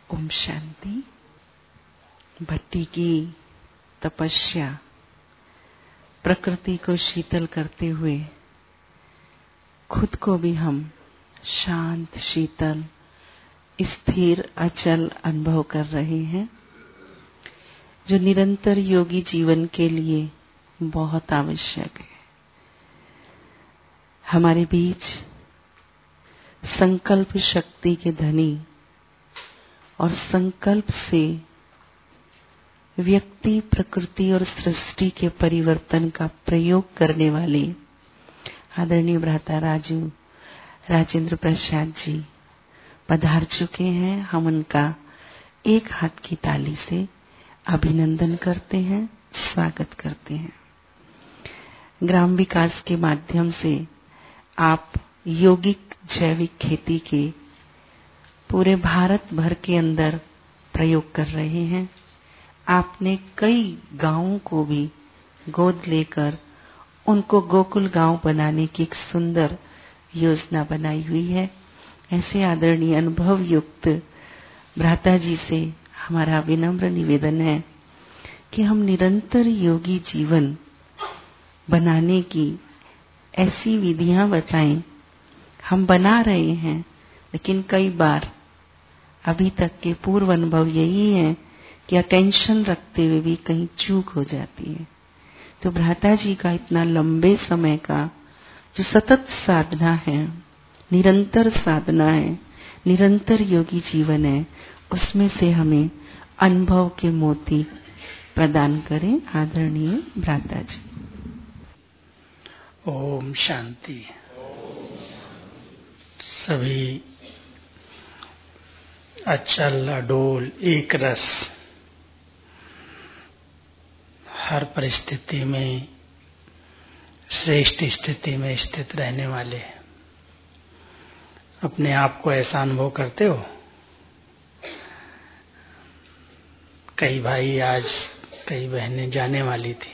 ओम शांति। भट्टी की तपस्या प्रकृति को शीतल करते हुए खुद को भी हम शांत, शीतल, स्थिर, अचल अनुभव कर रहे हैं, जो निरंतर योगी जीवन के लिए बहुत आवश्यक है। हमारे बीच संकल्प शक्ति के धनी और संकल्प से व्यक्ति, प्रकृति और सृष्टि के परिवर्तन का प्रयोग करने वाले आदरणीय भ्राता राजेंद्र प्रसाद जी पधार चुके हैं। हम उनका एक हाथ की ताली से अभिनंदन करते हैं, स्वागत करते हैं। ग्राम विकास के माध्यम से आप यौगिक जैविक खेती के पूरे भारत भर के अंदर प्रयोग कर रहे हैं। आपने कई गांवों को भी गोद लेकर उनको गोकुल गांव बनाने की एक सुंदर योजना बनाई हुई है। ऐसे आदरणीय अनुभव युक्त भ्राता जी से हमारा विनम्र निवेदन है कि हम निरंतर योगी जीवन बनाने की ऐसी विधियां बताएं। हम बना रहे हैं, लेकिन कई बार अभी तक के पूर्व अनुभव यही है कि अटेंशन रखते हुए भी कहीं चूक हो जाती है। तो भ्राता जी का इतना लंबे समय का जो सतत साधना है, निरंतर साधना है, निरंतर योगी जीवन है, उसमें से हमें अनुभव के मोती प्रदान करें आदरणीय भ्राता जी। ओम शांति। सभी अचल, अडोल, एक रस, हर परिस्थिति में श्रेष्ठ स्थिति में स्थित रहने वाले अपने आप को ऐसा अनुभव करते हो? कई भाई आज, कई बहनें जाने वाली थी।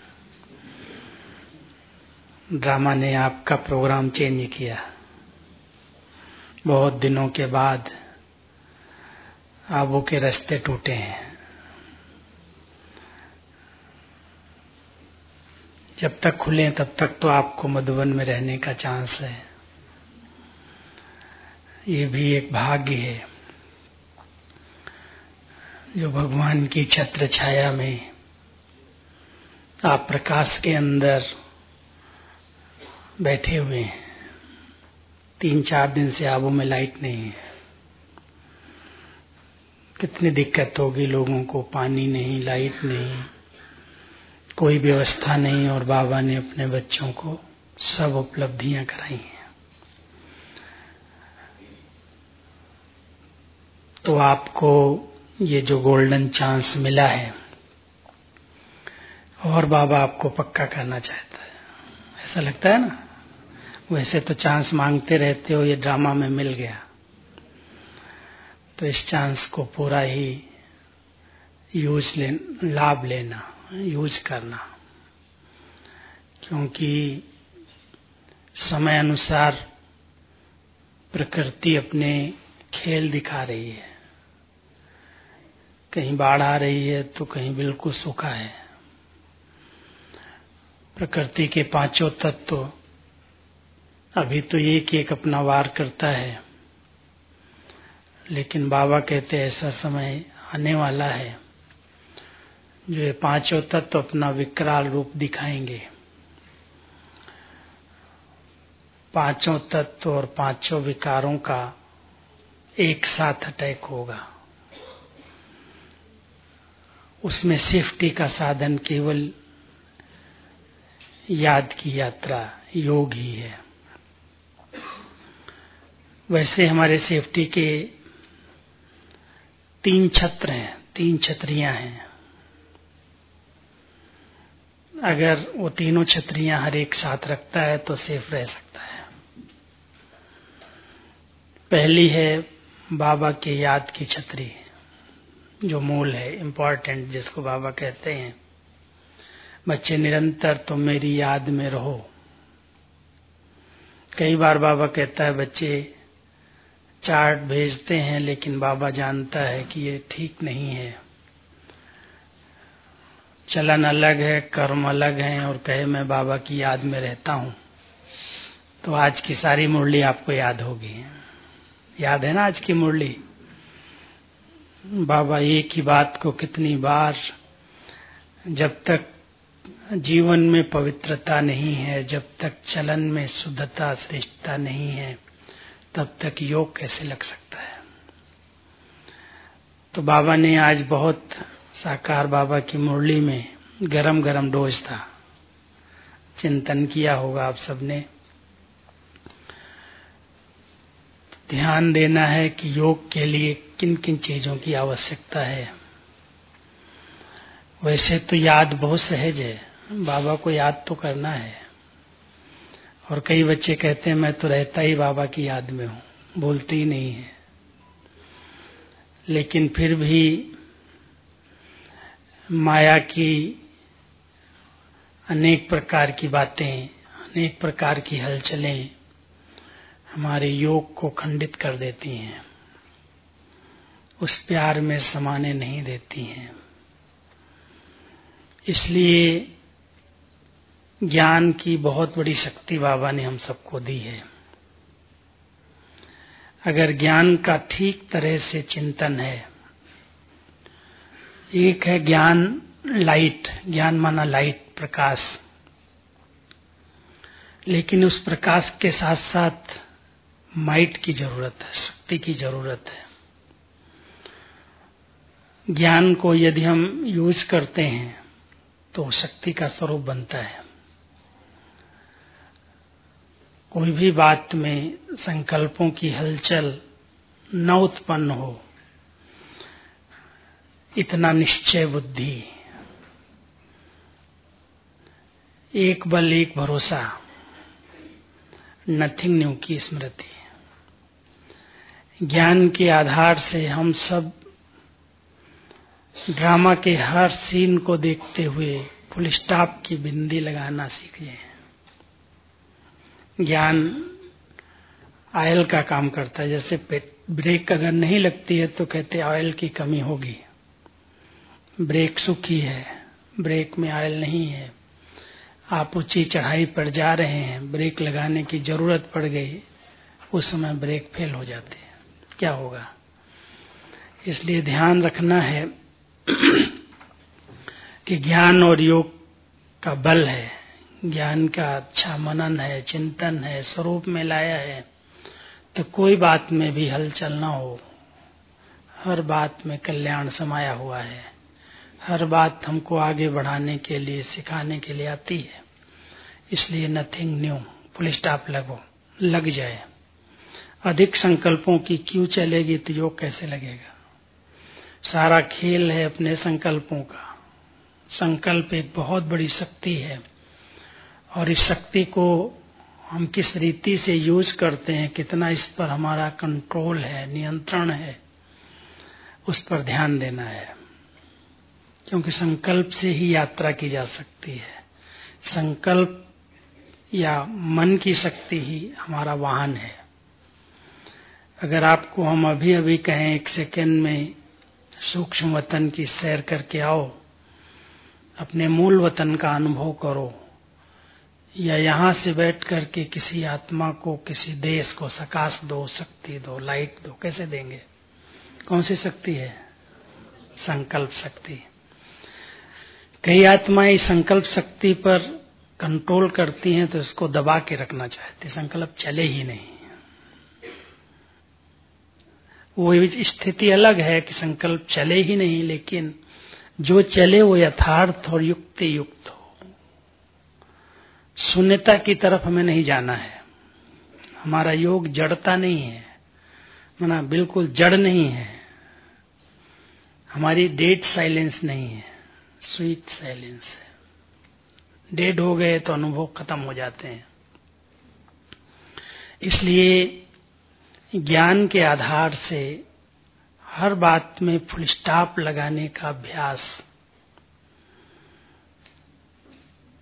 ड्रामा ने आपका प्रोग्राम चेंज किया। बहुत दिनों के बाद आबू के रास्ते टूटे हैं। जब तक खुले तब तक तो आपको मधुबन में रहने का चांस है। ये भी एक भाग्य है जो भगवान की छत्र छाया में आप प्रकाश के अंदर बैठे हुए हैं। 3-4 दिन से आबू में लाइट नहीं है। कितनी दिक्कत होगी लोगों को, पानी नहीं, लाइट नहीं, कोई व्यवस्था नहीं, और बाबा ने अपने बच्चों को सब उपलब्धियां कराई हैं। तो आपको ये जो गोल्डन चांस मिला है और बाबा आपको पक्का करना चाहता है, ऐसा लगता है ना? वैसे तो चांस मांगते रहते हो, ये ड्रामा में मिल गया तो इस चांस को पूरा ही लाभ लेना, यूज करना, क्योंकि समय अनुसार प्रकृति अपने खेल दिखा रही है। कहीं बाढ़ आ रही है तो कहीं बिल्कुल सूखा है। प्रकृति के 5 तत्व अभी तो एक अपना वार करता है, लेकिन बाबा कहते हैं ऐसा समय आने वाला है जो ये 5 तत्व अपना विकराल रूप दिखाएंगे। 5 तत्व और 5 विकारों का एक साथ अटैक होगा। उसमें सेफ्टी का साधन केवल याद की यात्रा, योग ही है। वैसे हमारे सेफ्टी के 3 छत्र हैं, 3 छतरियां हैं। अगर वो तीनों छतरियां हर एक साथ रखता है तो सेफ रह सकता है। पहली है बाबा के याद की छतरी, जो मूल है, इम्पोर्टेंट, जिसको बाबा कहते हैं बच्चे निरंतर तुम मेरी याद में रहो। कई बार बाबा कहता है बच्चे चार्ट भेजते हैं, लेकिन बाबा जानता है कि ये ठीक नहीं है। चलन अलग है, कर्म अलग है, और कहे मैं बाबा की याद में रहता हूँ, तो आज की सारी मुरली आपको याद होगी। याद है ना आज की मुरली? बाबा एक ही बात को कितनी बार, जब तक जीवन में पवित्रता नहीं है, जब तक चलन में शुद्धता श्रेष्ठता नहीं है, तब तक योग कैसे लग सकता है। तो बाबा ने आज बहुत साकार बाबा की मुरली में गरम गरम डोज था, चिंतन किया होगा आप सबने। ध्यान देना है कि योग के लिए किन किन चीजों की आवश्यकता है। वैसे तो याद बहुत सहज है, बाबा को याद तो करना है। और कई बच्चे कहते हैं मैं तो रहता ही बाबा की याद में हूँ, बोलते ही नहीं है। लेकिन फिर भी माया की अनेक प्रकार की बातें, अनेक प्रकार की हलचलें हमारे योग को खंडित कर देती हैं, उस प्यार में समाने नहीं देती हैं। इसलिए ज्ञान की बहुत बड़ी शक्ति बाबा ने हम सबको दी है। अगर ज्ञान का ठीक तरह से चिंतन है, एक है ज्ञान लाइट, ज्ञान माना लाइट, प्रकाश, लेकिन उस प्रकाश के साथ साथ माइट की जरूरत है, शक्ति की जरूरत है। ज्ञान को यदि हम यूज करते हैं तो शक्ति का स्वरूप बनता है। कोई भी बात में संकल्पों की हलचल न उत्पन्न हो, इतना निश्चय बुद्धि, एक बल एक भरोसा, नथिंग न्यू की स्मृति। ज्ञान के आधार से हम सब ड्रामा के हर सीन को देखते हुए फुल स्टॉप की बिंदी लगाना सीख जाए। ज्ञान ऑयल का काम करता है। जैसे ब्रेक अगर नहीं लगती है तो कहते ऑयल की कमी होगी, ब्रेक सूखी है, ब्रेक में ऑयल नहीं है, आप ऊंची चढ़ाई पर जा रहे हैं, ब्रेक लगाने की जरूरत पड़ गई, उस समय ब्रेक फेल हो जाते हैं, क्या होगा। इसलिए ध्यान रखना है कि ज्ञान और योग का बल है, ज्ञान का अच्छा मनन है, चिंतन है, स्वरूप में लाया है, तो कोई बात में भी हलचल न हो। हर बात में कल्याण समाया हुआ है, हर बात हमको आगे बढ़ाने के लिए, सिखाने के लिए आती है। इसलिए नथिंग न्यू, फुल स्टॉप लग जाए। अधिक संकल्पों की क्यों चलेगी तो योग कैसे लगेगा। सारा खेल है अपने संकल्पों का। संकल्प एक बहुत बड़ी शक्ति है, और इस शक्ति को हम किस रीति से यूज करते हैं, कितना इस पर हमारा कंट्रोल है, नियंत्रण है, उस पर ध्यान देना है। क्योंकि संकल्प से ही यात्रा की जा सकती है। संकल्प या मन की शक्ति ही हमारा वाहन है। अगर आपको हम अभी अभी कहें 1 सेकंड में सूक्ष्म वतन की सैर करके आओ, अपने मूल वतन का अनुभव करो, या यहाँ से बैठ करके किसी आत्मा को, किसी देश को सकाश दो, शक्ति दो, लाइट दो, कैसे देंगे। कौन सी शक्ति है? संकल्प शक्ति। कई आत्माएं संकल्प शक्ति पर कंट्रोल करती हैं तो इसको दबा के रखना चाहती, संकल्प चले ही नहीं। वो स्थिति अलग है कि संकल्प चले ही नहीं, लेकिन जो चले वो यथार्थ और युक्ति युक्त हो। शून्यता की तरफ हमें नहीं जाना है। हमारा योग जड़ता नहीं है, माना बिल्कुल जड़ नहीं है। हमारी डेड साइलेंस नहीं है, स्वीट साइलेंस है। डेड हो गए तो अनुभव खत्म हो जाते हैं। इसलिए ज्ञान के आधार से हर बात में फुल स्टॉप लगाने का अभ्यास,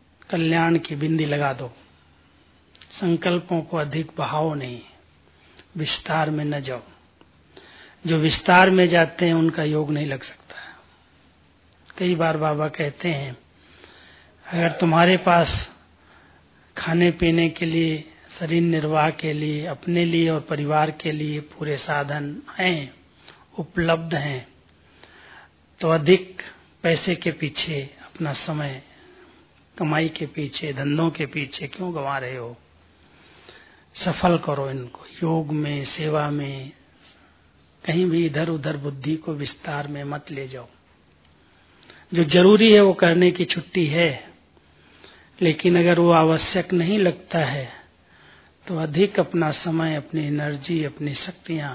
कल्याण की बिंदी लगा दो। संकल्पों को अधिक बहाओ नहीं, विस्तार में न जाओ। जो विस्तार में जाते हैं उनका योग नहीं लग सकता। कई बार बाबा कहते हैं, अगर तुम्हारे पास खाने पीने के लिए, शरीर निर्वाह के लिए, अपने लिए और परिवार के लिए पूरे साधन हैं, उपलब्ध हैं, तो अधिक पैसे के पीछे अपना समय, कमाई के पीछे, धंधों के पीछे क्यों गंवा रहे हो? सफल करो इनको योग में, सेवा में। कहीं भी इधर उधर बुद्धि को विस्तार में मत ले जाओ। जो जरूरी है वो करने की छुट्टी है, लेकिन अगर वो आवश्यक नहीं लगता है तो अधिक अपना समय, अपनी एनर्जी, अपनी शक्तियां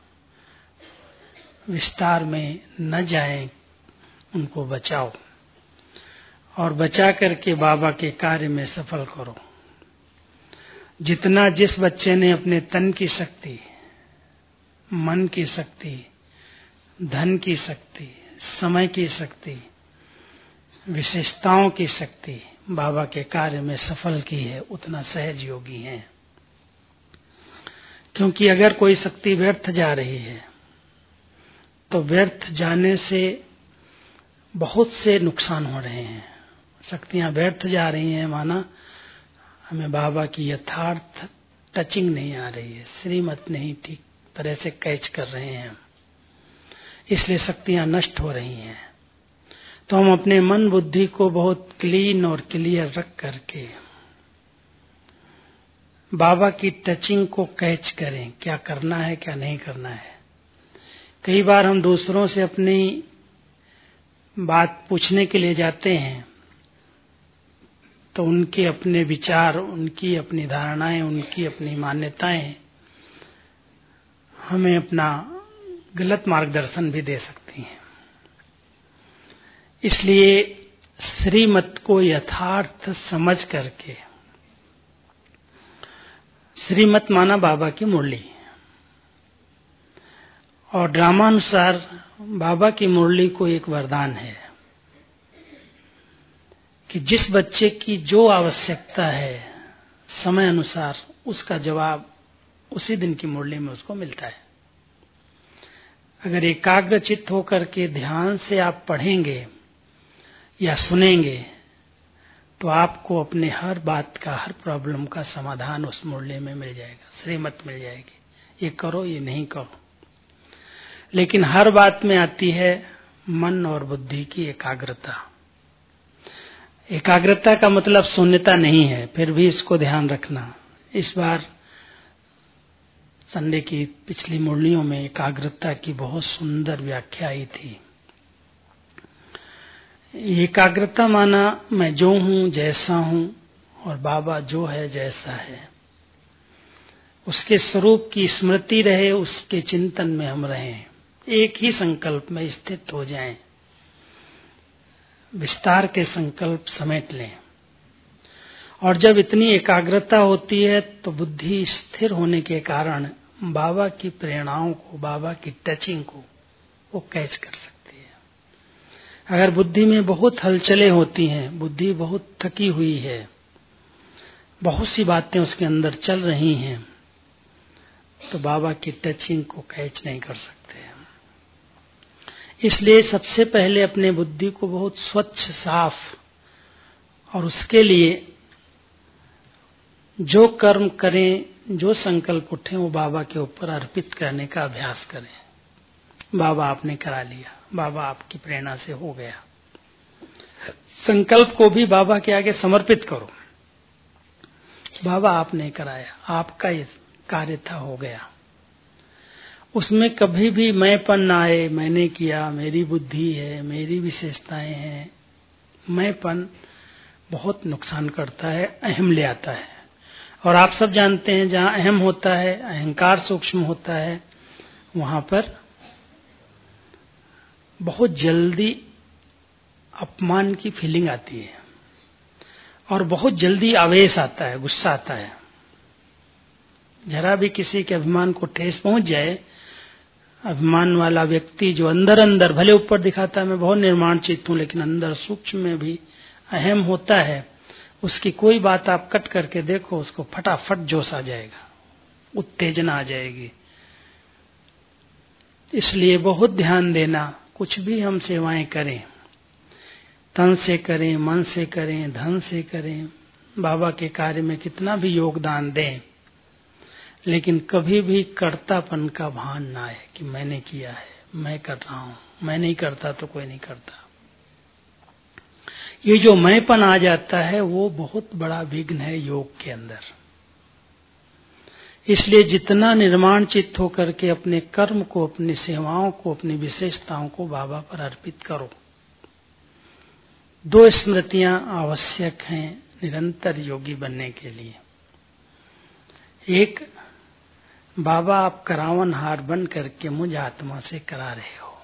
विस्तार में न जाएं, उनको बचाओ और बचा करके बाबा के कार्य में सफल करो। जितना जिस बच्चे ने अपने तन की शक्ति, मन की शक्ति, धन की शक्ति, समय की शक्ति, विशेषताओं की शक्ति बाबा के कार्य में सफल की है, उतना सहज योगी है। क्योंकि अगर कोई शक्ति व्यर्थ जा रही है तो व्यर्थ जाने से बहुत से नुकसान हो रहे हैं। शक्तियां व्यर्थ जा रही हैं माना हमें बाबा की यथार्थ टचिंग नहीं आ रही है, श्रीमत नहीं ठीक तरह से कैच कर रहे हैं, इसलिए शक्तियां नष्ट हो रही हैं। तो हम अपने मन बुद्धि को बहुत क्लीन और क्लियर रख करके बाबा की टचिंग को कैच करें, क्या करना है क्या नहीं करना है। कई बार हम दूसरों से अपनी बात पूछने के लिए जाते हैं तो उनके अपने विचार, उनकी अपनी धारणाएं, उनकी अपनी मान्यताएं हमें अपना गलत मार्गदर्शन भी दे सकती हैं। इसलिए श्रीमत को यथार्थ समझ करके, श्रीमत माना बाबा की मुरली, और ड्रामानुसार बाबा की मुरली को एक वरदान है कि जिस बच्चे की जो आवश्यकता है समय अनुसार उसका जवाब उसी दिन की मुरली में उसको मिलता है। अगर एकाग्रचित्त होकर के ध्यान से आप पढ़ेंगे या सुनेंगे तो आपको अपने हर बात का, हर प्रॉब्लम का समाधान उस मुरली में मिल जाएगा, श्रीमत मिल जाएगी। ये करो, ये नहीं करो। लेकिन हर बात में आती है मन और बुद्धि की एकाग्रता। एकाग्रता का मतलब शून्यता नहीं है, फिर भी इसको ध्यान रखना। इस बार संडे की पिछली मुरलियों में एकाग्रता की बहुत सुंदर व्याख्या आई थी। एकाग्रता माना मैं जो हूं, जैसा हूं, और बाबा जो है जैसा है, उसके स्वरूप की स्मृति रहे, उसके चिंतन में हम रहें, एक ही संकल्प में स्थित हो जाएं, विस्तार के संकल्प समेट लें। और जब इतनी एकाग्रता होती है तो बुद्धि स्थिर होने के कारण बाबा की प्रेरणाओं को, बाबा की टचिंग को वो कैच कर सकती है। अगर बुद्धि में बहुत हलचलें होती हैं, बुद्धि बहुत थकी हुई है, बहुत सी बातें उसके अंदर चल रही हैं, तो बाबा की टचिंग को कैच नहीं कर सकते। इसलिए सबसे पहले अपने बुद्धि को बहुत स्वच्छ, साफ, और उसके लिए जो कर्म करें, जो संकल्प उठे, वो बाबा के ऊपर अर्पित करने का अभ्यास करें। बाबा आपने करा लिया, बाबा आपकी प्रेरणा से हो गया। संकल्प को भी बाबा के आगे समर्पित करो। बाबा आपने कराया, आपका ये कार्य था, हो गया। उसमें कभी भी मैंपन ना आए, मैंने किया, मेरी बुद्धि है, मेरी विशेषताएं हैं। मैंपन बहुत नुकसान करता है, अहम ले आता है। और आप सब जानते हैं जहां अहम होता है, अहंकार सूक्ष्म होता है, वहां पर बहुत जल्दी अपमान की फीलिंग आती है और बहुत जल्दी आवेश आता है, गुस्सा आता है। जरा भी किसी के अभिमान को ठेस पहुंच जाए, अभिमान वाला व्यक्ति जो अंदर अंदर भले ऊपर दिखाता है मैं बहुत निर्माण चित्त हूं, लेकिन अंदर सूक्ष्म में भी अहम होता है, उसकी कोई बात आप कट करके देखो, उसको फटाफट जोश आ जाएगा। उत्तेजना आ जाएगी। इसलिए बहुत ध्यान देना, कुछ भी हम सेवाएं करें, तन से करें, मन से करें, धन से करें, बाबा के कार्य में कितना भी योगदान दें, लेकिन कभी भी कर्तापन का भान ना आए कि मैंने किया है, मैं कर रहा हूं, मैं नहीं करता तो कोई नहीं करता। ये जो मैंपन आ जाता है वो बहुत बड़ा विघ्न है योग के अंदर। इसलिए जितना निर्माण चित्त होकर के अपने कर्म को, अपनी सेवाओं को, अपनी विशेषताओं को बाबा पर अर्पित करो। 2 स्मृतियां आवश्यक हैं निरंतर योगी बनने के लिए। एक, बाबा आप करावनहार बन करके मुझ आत्मा से करा रहे हो,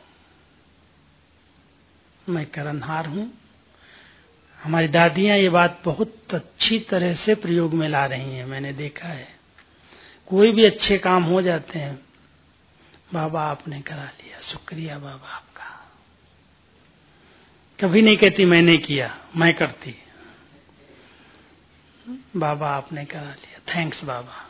मैं करनहार हूं। हमारी दादियां ये बात बहुत अच्छी तरह से प्रयोग में ला रही हैं, मैंने देखा है। कोई भी अच्छे काम हो जाते हैं, बाबा आपने करा लिया, शुक्रिया बाबा आपका। कभी नहीं कहती मैंने किया, मैं करती, बाबा आपने करा लिया, थैंक्स बाबा।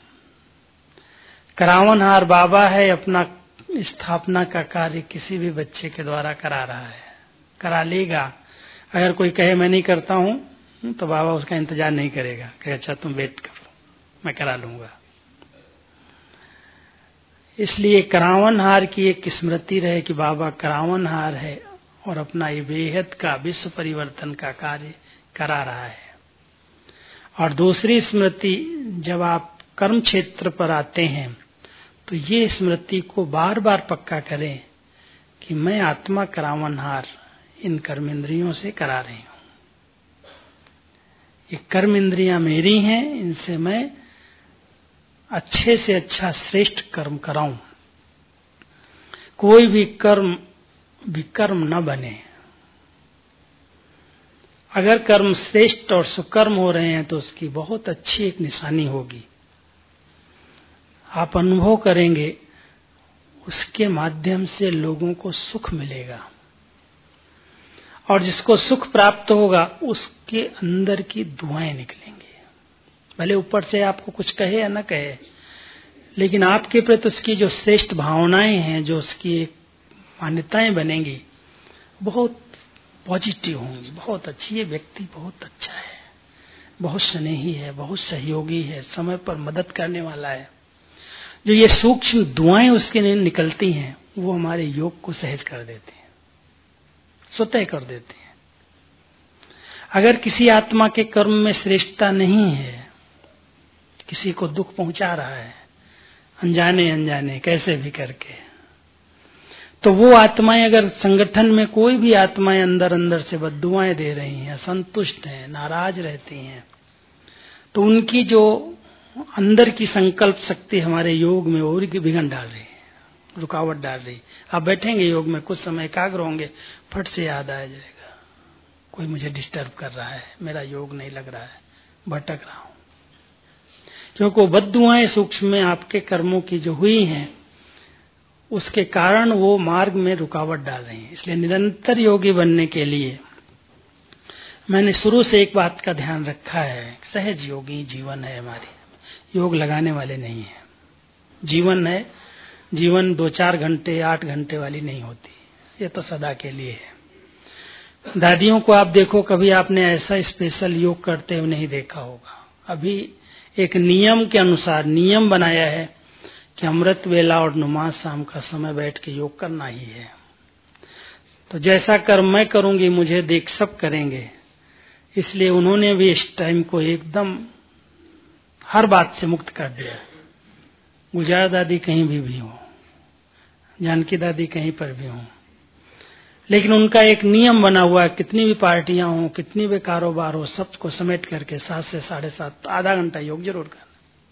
करावनहार बाबा है, अपना स्थापना का कार्य किसी भी बच्चे के द्वारा करा रहा है, करा लेगा। अगर कोई कहे मैं नहीं करता हूं तो बाबा उसका इंतजार नहीं करेगा, कहे अच्छा तुम वेट करो, मैं करा लूंगा। इसलिए करावनहार की एक स्मृति रहे कि बाबा करावनहार है और अपना ये बेहद का विश्व परिवर्तन का कार्य करा रहा है। और दूसरी स्मृति, जब आप कर्म क्षेत्र पर आते हैं तो ये स्मृति को बार बार पक्का करें कि मैं आत्मा करावनहार इन कर्म इंद्रियों से करा रही हूं। ये कर्म इंद्रियां मेरी हैं, इनसे मैं अच्छे से अच्छा श्रेष्ठ कर्म कराऊं। कोई भी कर्म विकर्म न बने। अगर कर्म श्रेष्ठ और सुकर्म हो रहे हैं तो उसकी बहुत अच्छी एक निशानी होगी। आप अनुभव करेंगे, उसके माध्यम से लोगों को सुख मिलेगा, और जिसको सुख प्राप्त होगा उसके अंदर की दुआएं निकलेंगी। भले ऊपर से आपको कुछ कहे या न कहे, लेकिन आपके प्रति उसकी जो श्रेष्ठ भावनाएं हैं, जो उसकी मान्यताएं बनेंगी, बहुत पॉजिटिव होंगी, बहुत अच्छी। ये व्यक्ति बहुत अच्छा है, बहुत स्नेही है, बहुत सहयोगी है, समय पर मदद करने वाला है। जो ये सूक्ष्म दुआएं उसके निकलती हैं, वो हमारे योग को सहज कर देती हैं, स्वतः कर देती हैं। अगर किसी आत्मा के कर्म में श्रेष्ठता नहीं है, किसी को दुख पहुंचा रहा है अनजाने अनजाने कैसे भी करके, तो वो आत्माएं, अगर संगठन में कोई भी आत्माएं अंदर अंदर से बद्दुआएं दे रही हैं, असंतुष्ट हैं, नाराज रहती हैं, तो उनकी जो अंदर की संकल्प शक्ति हमारे योग में और विघन डाल रही है, रुकावट डाल रही। आप बैठेंगे योग में, कुछ समय एकाग्र होंगे, फट से याद आ जाएगा कोई मुझे डिस्टर्ब कर रहा है, मेरा योग नहीं लग रहा है, भटक रहा हूं। क्योंकि वो बद्दुआएं सूक्ष्म में आपके कर्मों की जो हुई हैं, उसके कारण वो मार्ग में रुकावट डाल रही हैं। इसलिए निरंतर योगी बनने के लिए मैंने शुरू से एक बात का ध्यान रखा है, सहज योगी जीवन है हमारी, योग लगाने वाले नहीं है। जीवन है, जीवन 2-4 घंटे 8 घंटे वाली नहीं होती, ये तो सदा के लिए है। दादियों को आप देखो, कभी आपने ऐसा स्पेशल योग करते हुए नहीं देखा होगा। अभी एक नियम के अनुसार नियम बनाया है कि अमृत वेला और नमाज शाम का समय बैठ के योग करना ही है। तो जैसा कर्म मैं करूंगी मुझे देख सब करेंगे, इसलिए उन्होंने भी इस टाइम को एकदम हर बात से मुक्त कर दिया। गुजर दादी कहीं भी हो, जानकी दादी कहीं पर भी हो, लेकिन उनका एक नियम बना हुआ है, कितनी भी पार्टियां हो, कितनी भी कारोबार हो, सबको समेट करके 7 से 7:30 आधा घंटा योग जरूर करना।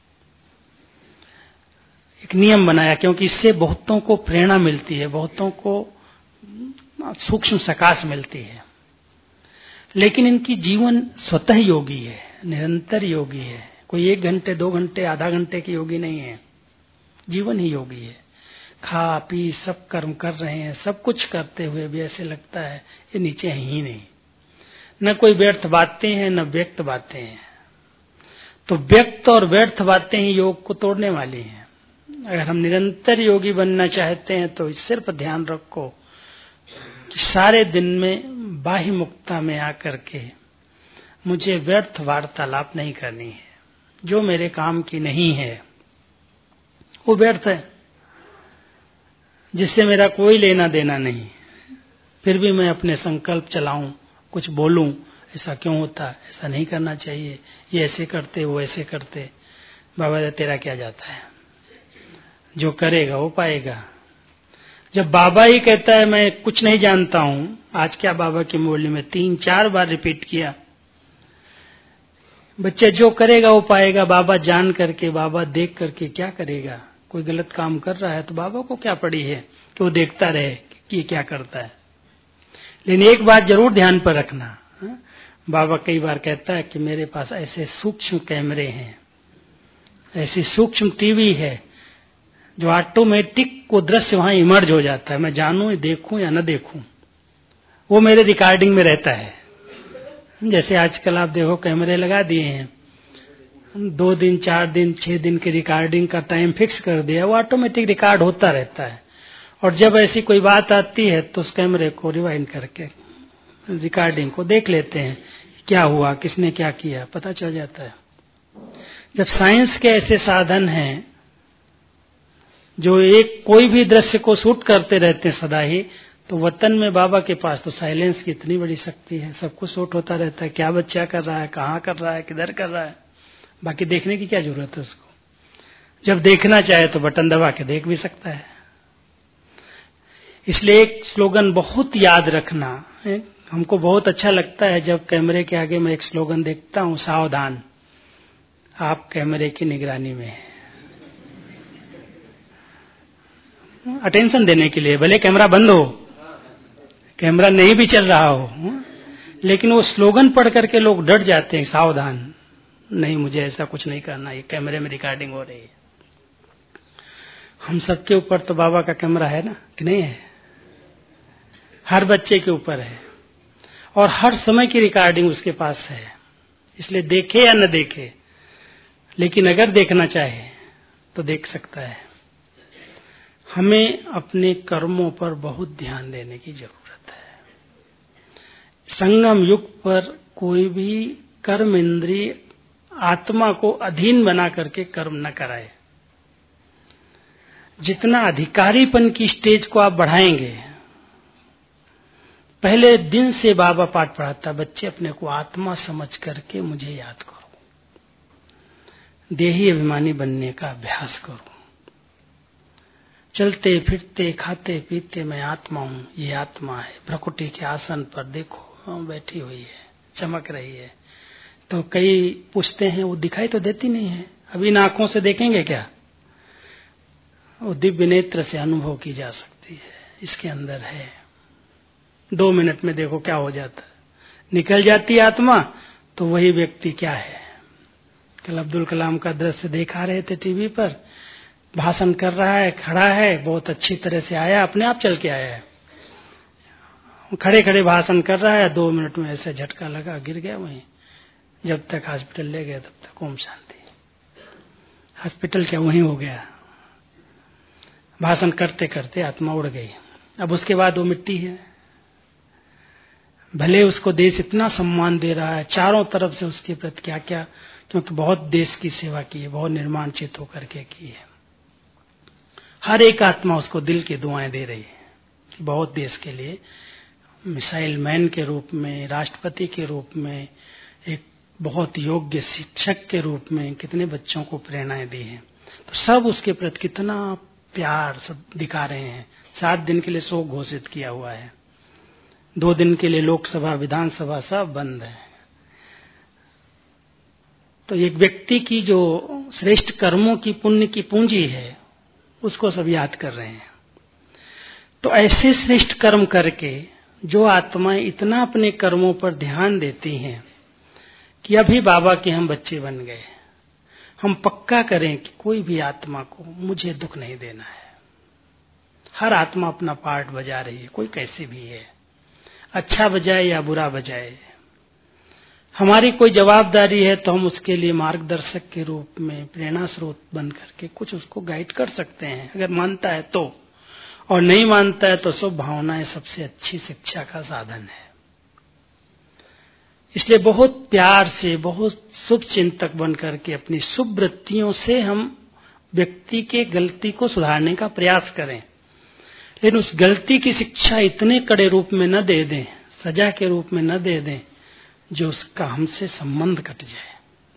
एक नियम बनाया, क्योंकि इससे बहुतों को प्रेरणा मिलती है, बहुतों को सूक्ष्म सकाश मिलती है। लेकिन इनकी जीवन स्वतः योगी है, निरंतर योगी है, कोई 1 घंटे 2 घंटे आधा घंटे की योगी नहीं है, जीवन ही योगी है। खा पी सब कर्म कर रहे हैं, सब कुछ करते हुए भी ऐसे लगता है ये नीचे है ही नहीं, न कोई व्यर्थ बातें हैं न व्यक्त बातें हैं। तो व्यक्त और व्यर्थ बातें ही योग को तोड़ने वाली हैं। अगर हम निरंतर योगी बनना चाहते हैं तो सिर्फ ध्यान रखो कि सारे दिन में बाह्य मुक्ता में आकर के मुझे व्यर्थ वार्तालाप नहीं करनी है। जो मेरे काम की नहीं है वो व्यर्थ है, जिससे मेरा कोई लेना देना नहीं। फिर भी मैं अपने संकल्प चलाऊं, कुछ बोलूं, ऐसा क्यों होता, ऐसा नहीं करना चाहिए, ये ऐसे करते वो ऐसे करते। बाबा तेरा क्या जाता है, जो करेगा वो पाएगा। जब बाबा ही कहता है मैं कुछ नहीं जानता हूं, आज क्या बाबा की मुरली में 3-4 बार रिपीट किया, बच्चे जो करेगा वो पाएगा। बाबा जान करके, बाबा देख करके क्या करेगा? कोई गलत काम कर रहा है तो बाबा को क्या पड़ी है कि वो देखता रहे कि ये क्या करता है। लेकिन एक बात जरूर ध्यान पर रखना, बाबा कई बार कहता है कि मेरे पास ऐसे सूक्ष्म कैमरे हैं, ऐसी सूक्ष्म टीवी है जो ऑटोमेटिक वो दृश्य वहां इमर्ज हो जाता है। मैं जानूं, देखूं या न देखूं, वो मेरे रिकॉर्डिंग में रहता है। जैसे आजकल आप देखो कैमरे लगा दिए हैं, 2 दिन 4 दिन 6 दिन की रिकॉर्डिंग का टाइम फिक्स कर दिया, वो ऑटोमेटिक रिकॉर्ड होता रहता है। और जब ऐसी कोई बात आती है तो उस कैमरे को रिवाइंड करके रिकॉर्डिंग को देख लेते हैं, क्या हुआ, किसने क्या किया, पता चल जाता है। जब साइंस के ऐसे साधन हैं जो एक कोई भी दृश्य को शूट करते रहते हैं सदा ही, तो वतन में बाबा के पास तो साइलेंस की इतनी बड़ी शक्ति है, सब कुछ शूट होता रहता है। क्या बच्चा कर रहा है, कहाँ कर रहा है, किधर कर रहा है, बाकी देखने की क्या जरूरत है उसको। जब देखना चाहे तो बटन दबा के देख भी सकता है। इसलिए एक स्लोगन बहुत याद रखना, हमको बहुत अच्छा लगता है जब कैमरे के आगे मैं एक स्लोगन देखता हूं, सावधान आप कैमरे की निगरानी में है। अटेंशन देने के लिए, भले कैमरा बंद हो, कैमरा नहीं भी चल रहा हो, लेकिन वो स्लोगन पढ़ करके लोग डर जाते हैं, सावधान, नहीं मुझे ऐसा कुछ नहीं करना, ये कैमरे में रिकॉर्डिंग हो रही है। हम सबके ऊपर तो बाबा का कैमरा है ना, कि नहीं है? हर बच्चे के ऊपर है और हर समय की रिकॉर्डिंग उसके पास है। इसलिए देखे या न देखे, लेकिन अगर देखना चाहे तो देख सकता है। हमें अपने कर्मों पर बहुत ध्यान देने की जरूरत है। संगम युग पर कोई भी कर्म इंद्रिय आत्मा को अधीन बना करके कर्म न कराए। जितना अधिकारीपन की स्टेज को आप बढ़ाएंगे, पहले दिन से बाबा पाठ पढ़ाता, बच्चे अपने को आत्मा समझ करके मुझे याद करो, देही अभिमानी बनने का अभ्यास करो। चलते फिरते खाते पीते मैं आत्मा हूं, ये आत्मा है। भ्रकुटी के आसन पर देखो बैठी हुई है, चमक रही है। तो कई पूछते हैं वो दिखाई तो देती नहीं है, अभी इन आंखों से देखेंगे क्या? वो दिव्य नेत्र से अनुभव की जा सकती है, इसके अंदर है। 2 मिनट में देखो क्या हो जाता है, निकल जाती आत्मा तो वही व्यक्ति क्या है। कल अब्दुल कलाम का दृश्य देखा रहे थे टीवी पर, भाषण कर रहा है, खड़ा है, बहुत अच्छी तरह से आया, अपने आप चल के आया है, खड़े खड़े भाषण कर रहा है, 2 मिनट में ऐसे झटका लगा, गिर गया वहीं। जब तक हॉस्पिटल ले गए तब तक ओम शांति। हॉस्पिटल क्या वहीं हो गया, भाषण करते करते आत्मा उड़ गई। अब उसके बाद वो मिट्टी है। भले उसको देश इतना सम्मान दे रहा है, चारों तरफ से उसके प्रति क्या क्या, क्योंकि बहुत देश की सेवा की है, बहुत निर्माण चित होकर के की है। हर एक आत्मा उसको दिल की दुआएं दे रही है, बहुत देश के लिए मिसाइल मैन के रूप में, राष्ट्रपति के रूप में, एक बहुत योग्य शिक्षक के रूप में कितने बच्चों को प्रेरणाएं दी है। तो सब उसके प्रति कितना प्यार सब दिखा रहे हैं। 7 दिन के लिए शोक घोषित किया हुआ है, 2 दिन के लिए लोकसभा विधानसभा सब बंद है। तो एक व्यक्ति की जो श्रेष्ठ कर्मों की पुण्य की पूंजी है उसको सब याद कर रहे हैं। तो ऐसे श्रेष्ठ कर्म करके जो आत्माएं इतना अपने कर्मों पर ध्यान देती हैं कि अभी बाबा के हम बच्चे बन गए, हम पक्का करें कि कोई भी आत्मा को मुझे दुख नहीं देना है। हर आत्मा अपना पार्ट बजा रही है, कोई कैसे भी है, अच्छा बजाए या बुरा बजाए, हमारी कोई जवाबदारी है तो हम उसके लिए मार्गदर्शक के रूप में प्रेरणा स्रोत बन करके कुछ उसको गाइड कर सकते हैं, अगर मानता है तो। और नहीं मानता है तो सब भावनाएं सबसे अच्छी शिक्षा का साधन है। इसलिए बहुत प्यार से, बहुत शुभ चिंतक बन करके अपनी शुभ वृत्तियों से हम व्यक्ति के गलती को सुधारने का प्रयास करें, लेकिन उस गलती की शिक्षा इतने कड़े रूप में न दे दें, सजा के रूप में न दे दें जो उसका हमसे संबंध कट जाए।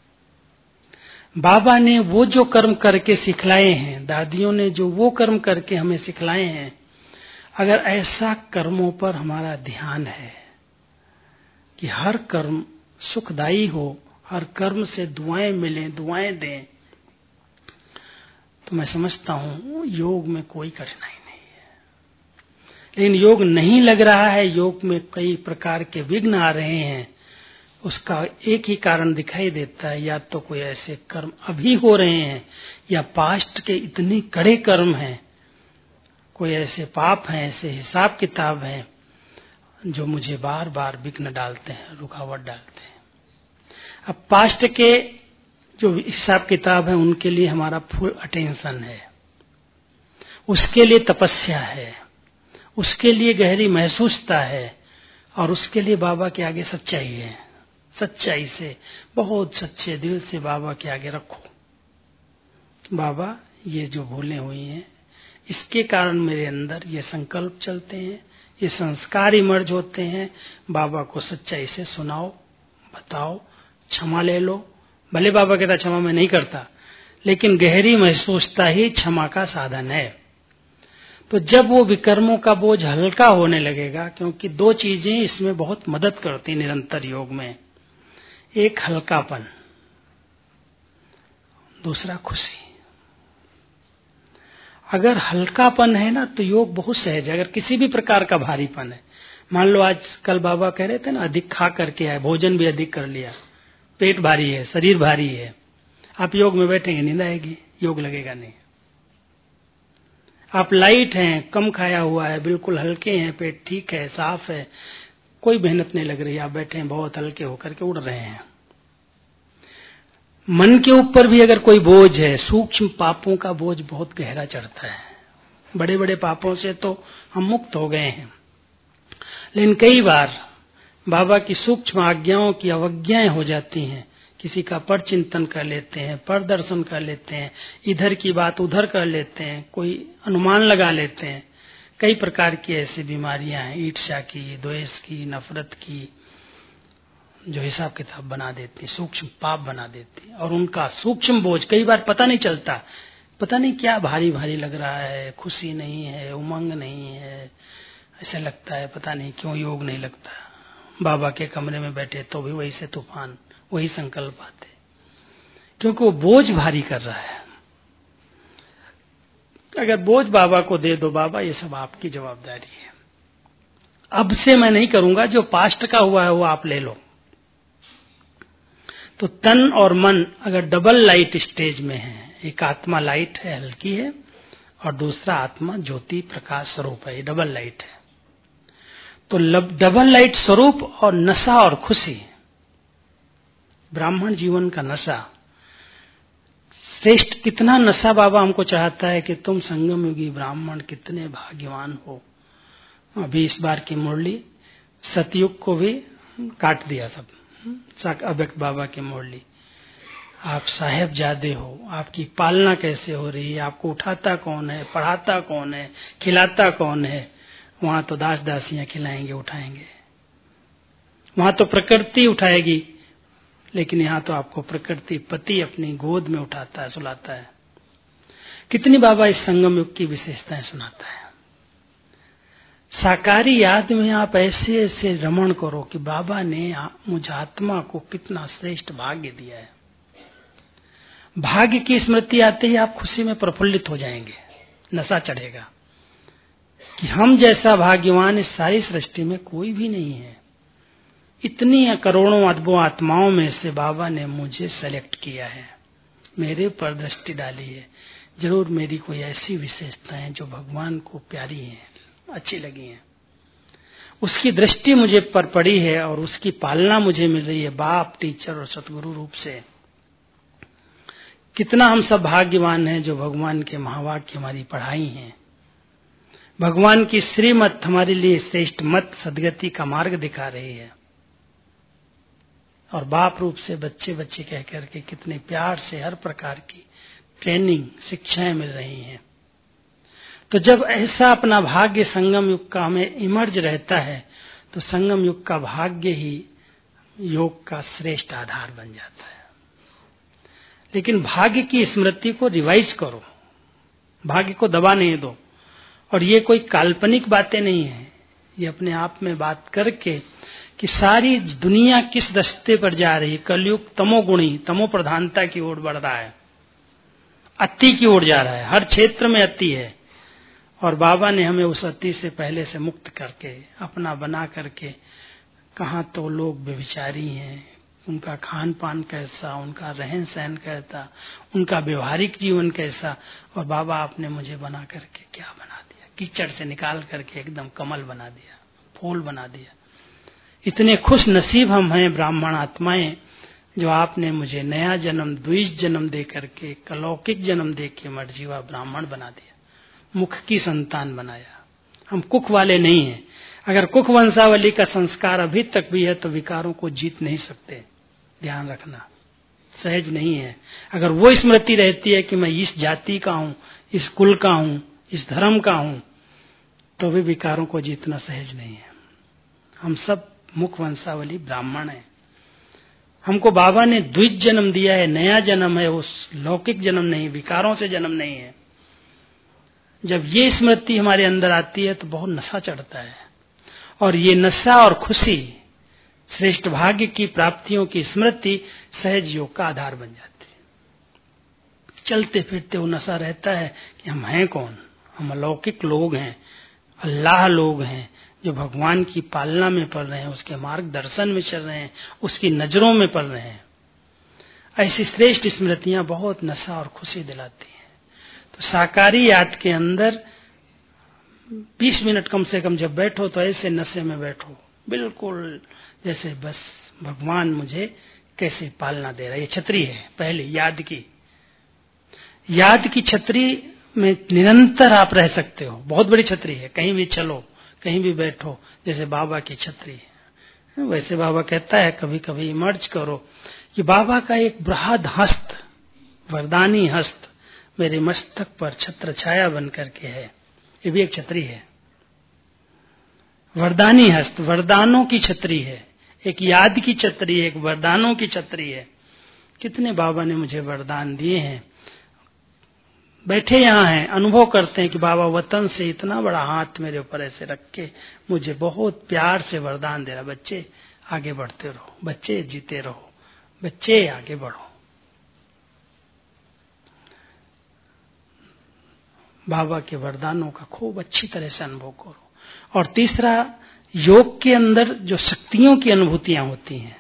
बाबा ने वो जो कर्म करके सिखलाए हैं, दादियों ने जो वो कर्म करके हमें सिखलाए हैं, अगर ऐसा कर्मों पर हमारा ध्यान है कि हर कर्म सुखदायी हो, हर कर्म से दुआएं मिलें, दुआएं दें, तो मैं समझता हूं योग में कोई कठिनाई नहीं है। लेकिन योग नहीं लग रहा है, योग में कई प्रकार के विघ्न आ रहे हैं, उसका एक ही कारण दिखाई देता है, या तो कोई ऐसे कर्म अभी हो रहे हैं, या पास्ट के इतने कड़े कर्म हैं, कोई ऐसे पाप हैं, ऐसे हिसाब किताब हैं जो मुझे बार बार विघ्न डालते हैं, रुकावट डालते हैं। अब पास्ट के जो हिसाब किताब है उनके लिए हमारा फुल अटेंशन है, उसके लिए तपस्या है, उसके लिए गहरी महसूसता है, और उसके लिए बाबा के आगे सच्चाई है। सच्चाई से, बहुत सच्चे दिल से बाबा के आगे रखो, बाबा ये जो भूलें हुई हैं, इसके कारण मेरे अंदर ये संकल्प चलते हैं, ये संस्कार इमर्ज होते हैं, बाबा को सच्चाई से सुनाओ, बताओ, क्षमा ले लो। भले बाबा कहता क्षमा मैं नहीं करता, लेकिन गहरी महसूसता ही क्षमा का साधन है। तो जब वो विकर्मों का बोझ हल्का होने लगेगा, क्योंकि दो चीजें इसमें बहुत मदद करती निरंतर योग में, एक हल्कापन, दूसरा खुशी। अगर हल्कापन है ना तो योग बहुत सहज है। अगर किसी भी प्रकार का भारीपन है, मान लो आज कल बाबा कह रहे थे ना, अधिक खा करके आए, भोजन भी अधिक कर लिया, पेट भारी है, शरीर भारी है, आप योग में बैठेंगे नींद आएगी, योग लगेगा नहीं। आप लाइट हैं, कम खाया हुआ है, बिल्कुल हल्के हैं, पेट ठीक है, साफ है, कोई मेहनत नहीं लग रही, आप बैठे हैं बहुत हल्के होकर के उड़ रहे हैं। मन के ऊपर भी अगर कोई बोझ है, सूक्ष्म पापों का बोझ बहुत गहरा चढ़ता है। बड़े बड़े पापों से तो हम मुक्त हो गए हैं, लेकिन कई बार बाबा की सूक्ष्म आज्ञाओं की अवज्ञाएं हो जाती हैं। किसी का पर चिंतन कर लेते हैं, पर दर्शन कर लेते हैं, इधर की बात उधर कर लेते हैं, कोई अनुमान लगा लेते हैं। कई प्रकार की ऐसी बीमारियां हैं, ईर्ष्या की, द्वेष की, नफरत की, जो हिसाब किताब बना देती, सूक्ष्म पाप बना देती, और उनका सूक्ष्म बोझ कई बार पता नहीं चलता, पता नहीं क्या भारी भारी लग रहा है, खुशी नहीं है, उमंग नहीं है, ऐसा लगता है पता नहीं क्यों योग नहीं लगता। बाबा के कमरे में बैठे तो भी वही से तूफान, वही संकल्प आते, क्योंकि वो बोझ भारी कर रहा है। अगर बोझ बाबा को दे दो, बाबा ये सब आपकी जवाबदारी है, अब से मैं नहीं करूंगा, जो पास्ट का हुआ है वो आप ले लो। तो तन और मन अगर डबल लाइट स्टेज में है, एक आत्मा लाइट है, हल्की है, और दूसरा आत्मा ज्योति प्रकाश स्वरूप है, ये डबल लाइट है। तो डबल लाइट स्वरूप और नशा और खुशी, ब्राह्मण जीवन का नशा श्रेष्ठ। कितना नशा बाबा हमको चाहता है कि तुम संगम युगी ब्राह्मण कितने भाग्यवान हो। अभी इस बार की मुरली सतयुग को भी काट दिया सब, अव्यक्त बाबा की मुरली। आप साहेबजादे हो, आपकी पालना कैसे हो रही है, आपको उठाता कौन है, पढ़ाता कौन है, खिलाता कौन है। वहां तो दास दासियां खिलाएंगे, उठाएंगे, वहां तो प्रकृति उठाएगी, लेकिन यहाँ तो आपको प्रकृति पति अपनी गोद में उठाता है, सुलाता है। कितनी बाबा इस संगम युग की विशेषताएं सुनाता है। साकारी याद में आप ऐसे ऐसे रमण करो कि बाबा ने मुझ आत्मा को कितना श्रेष्ठ भाग्य दिया है। भाग्य की स्मृति आते ही आप खुशी में प्रफुल्लित हो जाएंगे, नशा चढ़ेगा कि हम जैसा भाग्यवान इस सारी सृष्टि में कोई भी नहीं है। इतनी करोड़ों अरबों आत्माओं में से बाबा ने मुझे सेलेक्ट किया है, मेरे पर दृष्टि डाली है। जरूर मेरी कोई ऐसी विशेषताएं जो भगवान को प्यारी हैं, अच्छी लगी हैं, उसकी दृष्टि मुझे पर पड़ी है और उसकी पालना मुझे मिल रही है बाप, टीचर और सतगुरु रूप से। कितना हम सब भाग्यवान हैं जो भगवान के महावाक्य हमारी पढ़ाई हैं, भगवान की श्रीमत हमारे लिए श्रेष्ठ मत सदगति का मार्ग दिखा रही है। और बाप रूप से बच्चे बच्चे कह करके कितने प्यार से हर प्रकार की ट्रेनिंग शिक्षाएं मिल रही हैं। तो जब ऐसा अपना भाग्य संगम युग का हमें इमर्ज रहता है तो संगम युग का भाग्य ही योग का श्रेष्ठ आधार बन जाता है। लेकिन भाग्य की स्मृति को रिवाइज करो, भाग्य को दबा नहीं दो। और ये कोई काल्पनिक बातें नहीं है, ये अपने आप में बात करके कि सारी दुनिया किस रास्ते पर जा रही है। कलयुग तमोगुणी, तमो प्रधानता की ओर बढ़ रहा है, अति की ओर जा रहा है, हर क्षेत्र में अति है। और बाबा ने हमें उस अति से पहले से मुक्त करके अपना बना करके, कहाँ तो लोग व्यभिचारी हैं, उनका खान पान कैसा, उनका रहन सहन कैसा, उनका व्यवहारिक जीवन कैसा, और बाबा आपने मुझे बना करके क्या बना दिया, कीचड़ से निकाल करके एकदम कमल बना दिया, फूल बना दिया। इतने खुश नसीब हम हैं ब्राह्मण आत्माएं जो आपने मुझे नया जन्म, द्विज जन्म दे करके, अलौकिक जन्म दे के मर्जीवा ब्राह्मण बना दिया, मुख की संतान बनाया। हम कुख वाले नहीं हैं। अगर कुख वंशावली का संस्कार अभी तक भी है तो विकारों को जीत नहीं सकते, ध्यान रखना, सहज नहीं है। अगर वो स्मृति रहती है कि मैं इस जाति का हूं, इस कुल का हूं, इस धर्म का हूं, तो भी विकारों को जीतना सहज नहीं है। हम सब मुख वंशावली ब्राह्मण हैं। हमको बाबा ने द्विज जन्म दिया है, नया जन्म है, उस लौकिक जन्म नहीं, विकारों से जन्म नहीं है। जब ये स्मृति हमारे अंदर आती है तो बहुत नशा चढ़ता है, और ये नशा और खुशी, श्रेष्ठ भाग्य की प्राप्तियों की स्मृति सहज योग का आधार बन जाती है। चलते फिरते वो नशा रहता है कि हम हैं कौन, हम अलौकिक लोग हैं, अल्लाह लोग हैं जो भगवान की पालना में पल रहे हैं, उसके मार्गदर्शन में चल रहे हैं, उसकी नजरों में पल रहे हैं। ऐसी श्रेष्ठ स्मृतियां बहुत नशा और खुशी दिलाती हैं। तो साकारी याद के अंदर 20 मिनट कम से कम जब बैठो तो ऐसे नशे में बैठो, बिल्कुल जैसे बस भगवान मुझे कैसे पालना दे रहा है। ये छतरी है पहली याद की, याद की छतरी में निरंतर आप रह सकते हो। बहुत बड़ी छतरी है, कहीं भी चलो, कहीं भी बैठो, जैसे बाबा की छतरी है। वैसे बाबा कहता है कभी कभी इमर्ज करो कि बाबा का एक बृहद हस्त, वरदानी हस्त मेरे मस्तक पर छत्र छाया बन करके है। ये भी एक छतरी है, वरदानी हस्त, वरदानों की छतरी है। एक याद की छतरी है, एक वरदानों की छतरी है। कितने बाबा ने मुझे वरदान दिए हैं। बैठे यहाँ हैं, अनुभव करते हैं कि बाबा वतन से इतना बड़ा हाथ मेरे ऊपर ऐसे रख के मुझे बहुत प्यार से वरदान दे रहा, बच्चे आगे बढ़ते रहो, बच्चे जीते रहो, बच्चे आगे बढ़ो। बाबा के वरदानों का खूब अच्छी तरह से अनुभव करो। और तीसरा, योग के अंदर जो शक्तियों की अनुभूतियां होती हैं,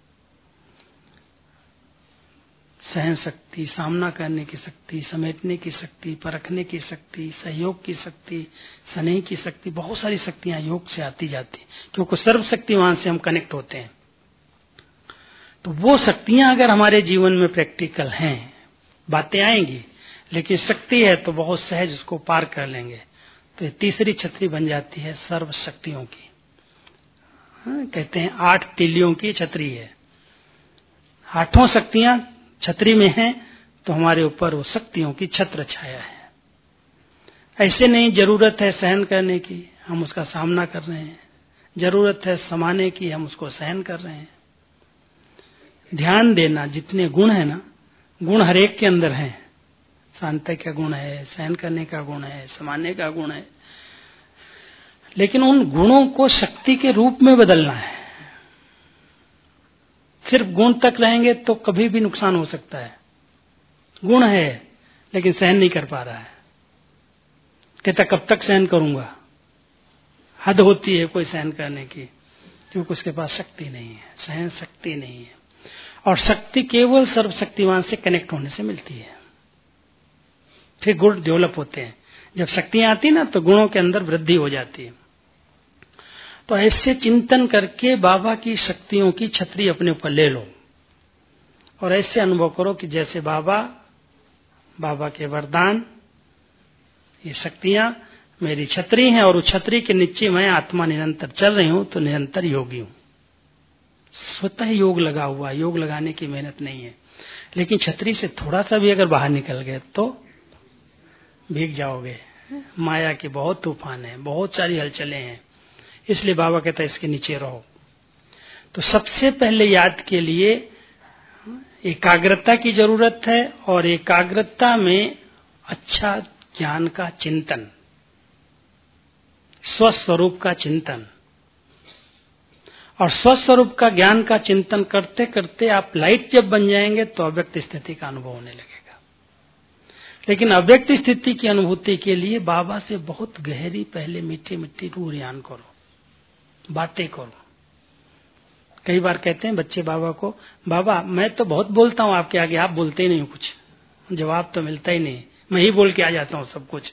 सहन शक्ति, सामना करने की शक्ति, समेटने की शक्ति, परखने की शक्ति, सहयोग की शक्ति, स्नेह की शक्ति, बहुत सारी शक्तियां योग से आती जाती, क्योंकि सर्वशक्तिवान से हम कनेक्ट होते हैं। तो वो शक्तियां अगर हमारे जीवन में प्रैक्टिकल हैं, बातें आएंगी, लेकिन शक्ति है तो बहुत सहज उसको पार कर लेंगे। तो ये तीसरी छतरी बन जाती है सर्व शक्तियों की। कहते हैं 8 टिल्लियों की छतरी है, 8 शक्तियां छतरी में हैं, तो हमारे ऊपर वो शक्तियों की छत्र छाया है। ऐसे नहीं जरूरत है सहन करने की, हम उसका सामना कर रहे हैं, जरूरत है समाने की, हम उसको सहन कर रहे हैं। ध्यान देना, जितने गुण है ना, गुण हर एक के अंदर हैं। शांति का गुण है, सहन करने का गुण है, समाने का गुण है, लेकिन उन गुणों को शक्ति के रूप में बदलना है। सिर्फ गुण तक रहेंगे तो कभी भी नुकसान हो सकता है। गुण है लेकिन सहन नहीं कर पा रहा है, कहता कब तक सहन करूंगा। हद होती है कोई सहन करने की, क्योंकि उसके पास शक्ति नहीं है, सहन शक्ति नहीं है। और शक्ति केवल सर्वशक्तिवान से कनेक्ट होने से मिलती है। फिर गुण डेवलप होते हैं। जब शक्तियां आती ना तो गुणों के अंदर वृद्धि हो जाती है। तो ऐसे चिंतन करके बाबा की शक्तियों की छतरी अपने ऊपर ले लो और ऐसे अनुभव करो कि जैसे बाबा के वरदान, ये शक्तियां मेरी छतरी हैं और उस छतरी के नीचे मैं आत्मा निरंतर चल रही हूं, तो निरंतर योगी हूं। स्वतः योग लगा हुआ, योग लगाने की मेहनत नहीं है। लेकिन छतरी से थोड़ा सा भी अगर बाहर निकल गए तो भीग जाओगे। माया के बहुत तूफान है, बहुत सारी हलचलें हैं, इसलिए बाबा कहता है इसके नीचे रहो। तो सबसे पहले याद के लिए एकाग्रता की जरूरत है और एकाग्रता में अच्छा ज्ञान का चिंतन, स्वस्वरूप का चिंतन। और स्वस्वरूप का ज्ञान का चिंतन करते करते आप लाइट जब बन जाएंगे तो अव्यक्त स्थिति का अनुभव होने लगेगा। लेकिन अव्यक्त स्थिति की अनुभूति के लिए बाबा से बहुत गहरी पहले मीठी मीठी रूह रियान करो, बातें करो। कई बार कहते हैं बच्चे बाबा को, बाबा मैं तो बहुत बोलता हूं आपके आगे, आप बोलते ही नहीं हो कुछ, जवाब तो मिलता ही नहीं, मैं ही बोल के आ जाता हूं सब कुछ।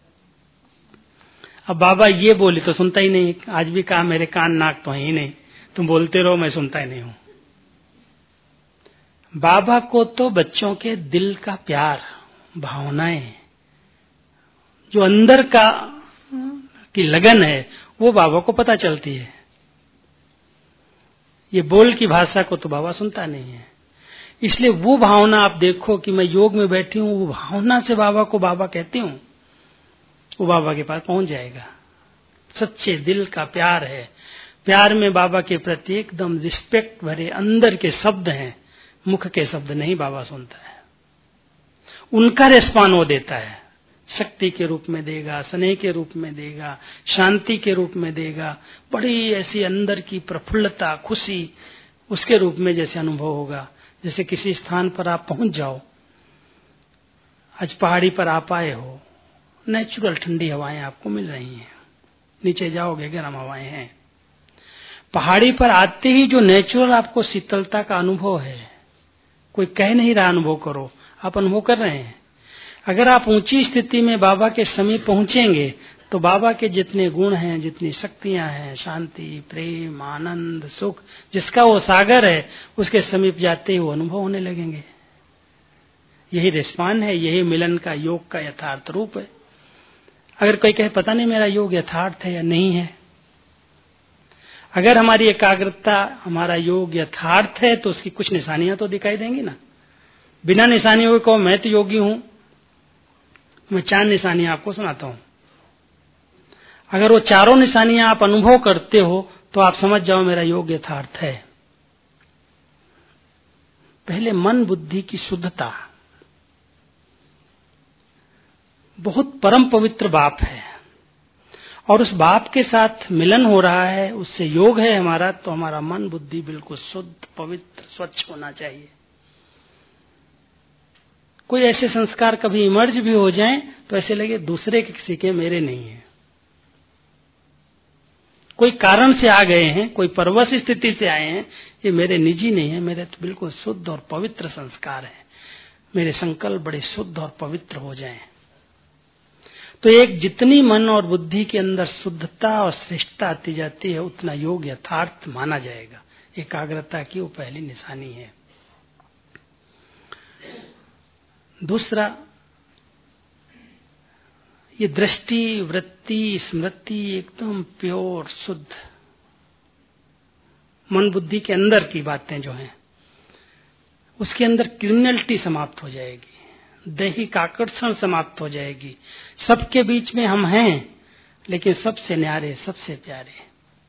अब बाबा ये बोले तो सुनता ही नहीं। आज भी कहा मेरे कान नाक तो है ही नहीं, तुम बोलते रहो, मैं सुनता ही नहीं हूं। बाबा को तो बच्चों के दिल का प्यार, भावनाएं, जो अंदर का की लगन है, वो बाबा को पता चलती है। ये बोल की भाषा को तो बाबा सुनता नहीं है। इसलिए वो भावना आप देखो कि मैं योग में बैठी हूं, वो भावना से बाबा को बाबा कहती हूं, वो बाबा के पास पहुंच जाएगा। सच्चे दिल का प्यार है। प्यार में बाबा के प्रति एकदम रिस्पेक्ट भरे अंदर के शब्द हैं, मुख के शब्द नहीं बाबा सुनता है। उनका रेस्पॉन्स वो देता है, शक्ति के रूप में देगा, स्नेह के रूप में देगा, शांति के रूप में देगा, बड़ी ऐसी अंदर की प्रफुल्लता, खुशी उसके रूप में जैसे अनुभव होगा। जैसे किसी स्थान पर आप पहुंच जाओ, आज पहाड़ी पर आप आए हो, नेचुरल ठंडी हवाएं आपको मिल रही हैं, नीचे जाओगे गर्म हवाएं हैं। पहाड़ी पर आते ही जो नेचुरल आपको शीतलता का अनुभव है, कोई कह नहीं रहा अनुभव करो, आप अनुभव कर रहे हैं। अगर आप ऊंची स्थिति में बाबा के समीप पहुंचेंगे तो बाबा के जितने गुण हैं, जितनी शक्तियां हैं, शांति, प्रेम, आनंद, सुख, जिसका वो सागर है, उसके समीप जाते ही वो अनुभव होने लगेंगे। यही रिस्पान है, यही मिलन का, योग का यथार्थ रूप है। अगर कोई कहे पता नहीं मेरा योग यथार्थ है या नहीं है, अगर हमारी एकाग्रता, हमारा योग यथार्थ है तो उसकी कुछ निशानियां तो दिखाई देंगी ना। बिना निशानियों के कहो मैं तो योगी हूं, मैं 4 निशानियां आपको सुनाता हूं। अगर वो चारों निशानियां आप अनुभव करते हो तो आप समझ जाओ मेरा योग यथार्थ है। पहले मन बुद्धि की शुद्धता, बहुत परम पवित्र बाप है और उस बाप के साथ मिलन हो रहा है, उससे योग है हमारा, तो हमारा मन बुद्धि बिल्कुल शुद्ध, पवित्र, स्वच्छ होना चाहिए। कोई ऐसे संस्कार कभी इमर्ज भी हो जाएं तो ऐसे लगे दूसरे के, किसी के, मेरे नहीं है। कोई कारण से आ गए हैं, कोई परवश स्थिति से आए हैं, ये मेरे निजी नहीं है, मेरे तो बिल्कुल शुद्ध और पवित्र संस्कार है। मेरे संकल्प बड़े शुद्ध और पवित्र हो जाएं। तो एक जितनी मन और बुद्धि के अंदर शुद्धता और श्रेष्ठता आती जाती है, उतना योग यथार्थ माना जाएगा। एकाग्रता की वो पहली निशानी है। दूसरा, ये दृष्टि, वृत्ति, स्मृति एकदम प्योर, शुद्ध, मन बुद्धि के अंदर की बातें जो हैं, उसके अंदर क्रिमिनलिटी समाप्त हो जाएगी, दैहिक आकर्षण समाप्त हो जाएगी। सबके बीच में हम हैं, लेकिन सबसे न्यारे, सबसे प्यारे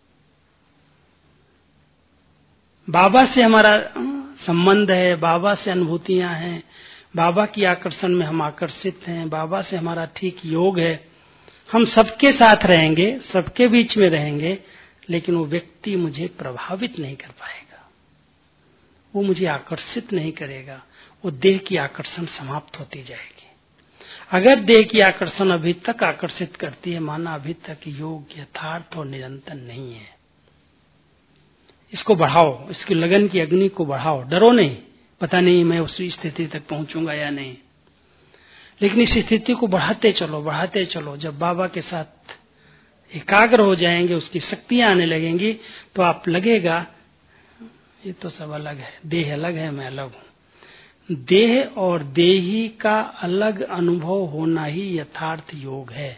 बाबा से हमारा संबंध है, बाबा से अनुभूतियां हैं, बाबा की आकर्षण में हम आकर्षित हैं, बाबा से हमारा ठीक योग है। हम सबके साथ रहेंगे, सबके बीच में रहेंगे, लेकिन वो व्यक्ति मुझे प्रभावित नहीं कर पाएगा, वो मुझे आकर्षित नहीं करेगा। वो देह की आकर्षण समाप्त होती जाएगी। अगर देह की आकर्षण अभी तक आकर्षित करती है, माना अभी तक योग यथार्थ और निरंतर नहीं है। इसको बढ़ाओ, इसकी लगन की अग्नि को बढ़ाओ। डरो नहीं, पता नहीं मैं उस स्थिति तक पहुंचूंगा या नहीं, लेकिन इस स्थिति को बढ़ाते चलो, बढ़ाते चलो। जब बाबा के साथ एकाग्र हो जाएंगे, उसकी शक्तियां आने लगेंगी, तो आप लगेगा ये तो सब अलग है, देह अलग है, मैं अलग हूं। देह और देही का अलग अनुभव होना ही यथार्थ योग है।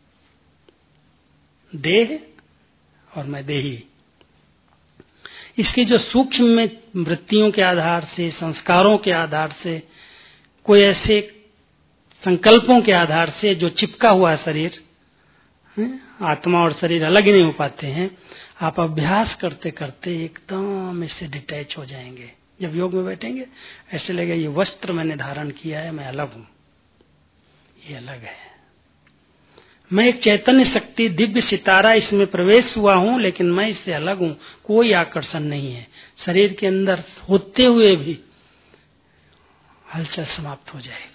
देह और मैं देही, इसकी जो सूक्ष्म में वृत्तियों के आधार से, संस्कारों के आधार से, कोई ऐसे संकल्पों के आधार से जो चिपका हुआ है शरीर, आत्मा और शरीर अलग ही नहीं हो पाते हैं। आप अभ्यास करते करते एकदम इससे डिटैच हो जाएंगे। जब योग में बैठेंगे ऐसे लगेगा ये वस्त्र मैंने धारण किया है, मैं अलग हूं, ये अलग है। मैं एक चैतन्य शक्ति, दिव्य सितारा इसमें प्रवेश हुआ हूं, लेकिन मैं इससे अलग हूं, कोई आकर्षण नहीं है। शरीर के अंदर होते हुए भी हलचल समाप्त हो जाएगी।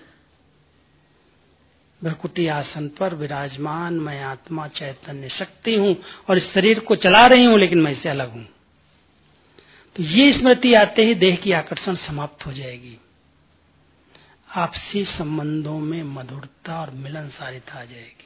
भ्रकुटी आसन पर विराजमान मैं आत्मा चैतन्य शक्ति हूं और इस शरीर को चला रही हूं, लेकिन मैं इससे अलग हूं। तो ये स्मृति आते ही देह की आकर्षण समाप्त हो जाएगी। आपसी संबंधों में मधुरता और मिलनसारिता आ जाएगी।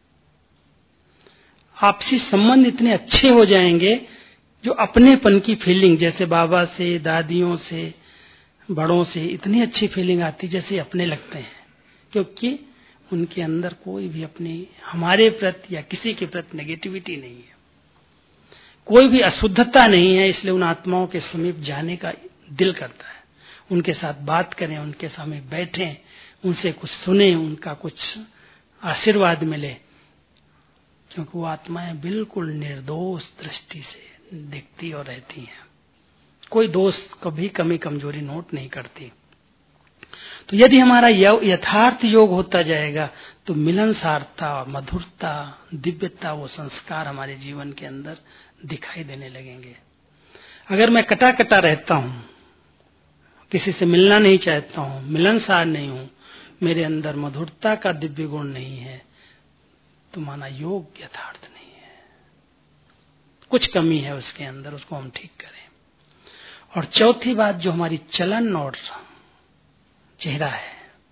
आपसी संबंध इतने अच्छे हो जाएंगे, जो अपनेपन की फीलिंग, जैसे बाबा से, दादियों से, बड़ों से इतनी अच्छी फीलिंग आती जैसे अपने लगते हैं, क्योंकि उनके अंदर कोई भी अपनी हमारे प्रति या किसी के प्रति नेगेटिविटी नहीं है, कोई भी अशुद्धता नहीं है। इसलिए उन आत्माओं के समीप जाने का दिल करता है, उनके साथ बात करें, उनके सामने बैठें, उनसे कुछ सुने, उनका कुछ आशीर्वाद मिले, क्योंकि वो आत्माएं बिल्कुल निर्दोष दृष्टि से देखती और रहती हैं, कोई दोष कभी कमी कमजोरी नोट नहीं करती। तो यदि हमारा यथार्थ योग होता जाएगा तो मिलनसारता, मधुरता, दिव्यता, वो संस्कार हमारे जीवन के अंदर दिखाई देने लगेंगे। अगर मैं कटा कटा रहता हूं, किसी से मिलना नहीं चाहता हूं, मिलनसार नहीं हूं, मेरे अंदर मधुरता का दिव्य गुण नहीं है, तो माना योग यथार्थ नहीं है, कुछ कमी है उसके अंदर, उसको हम ठीक करें। और चौथी बात, जो हमारी चलन और चेहरा है,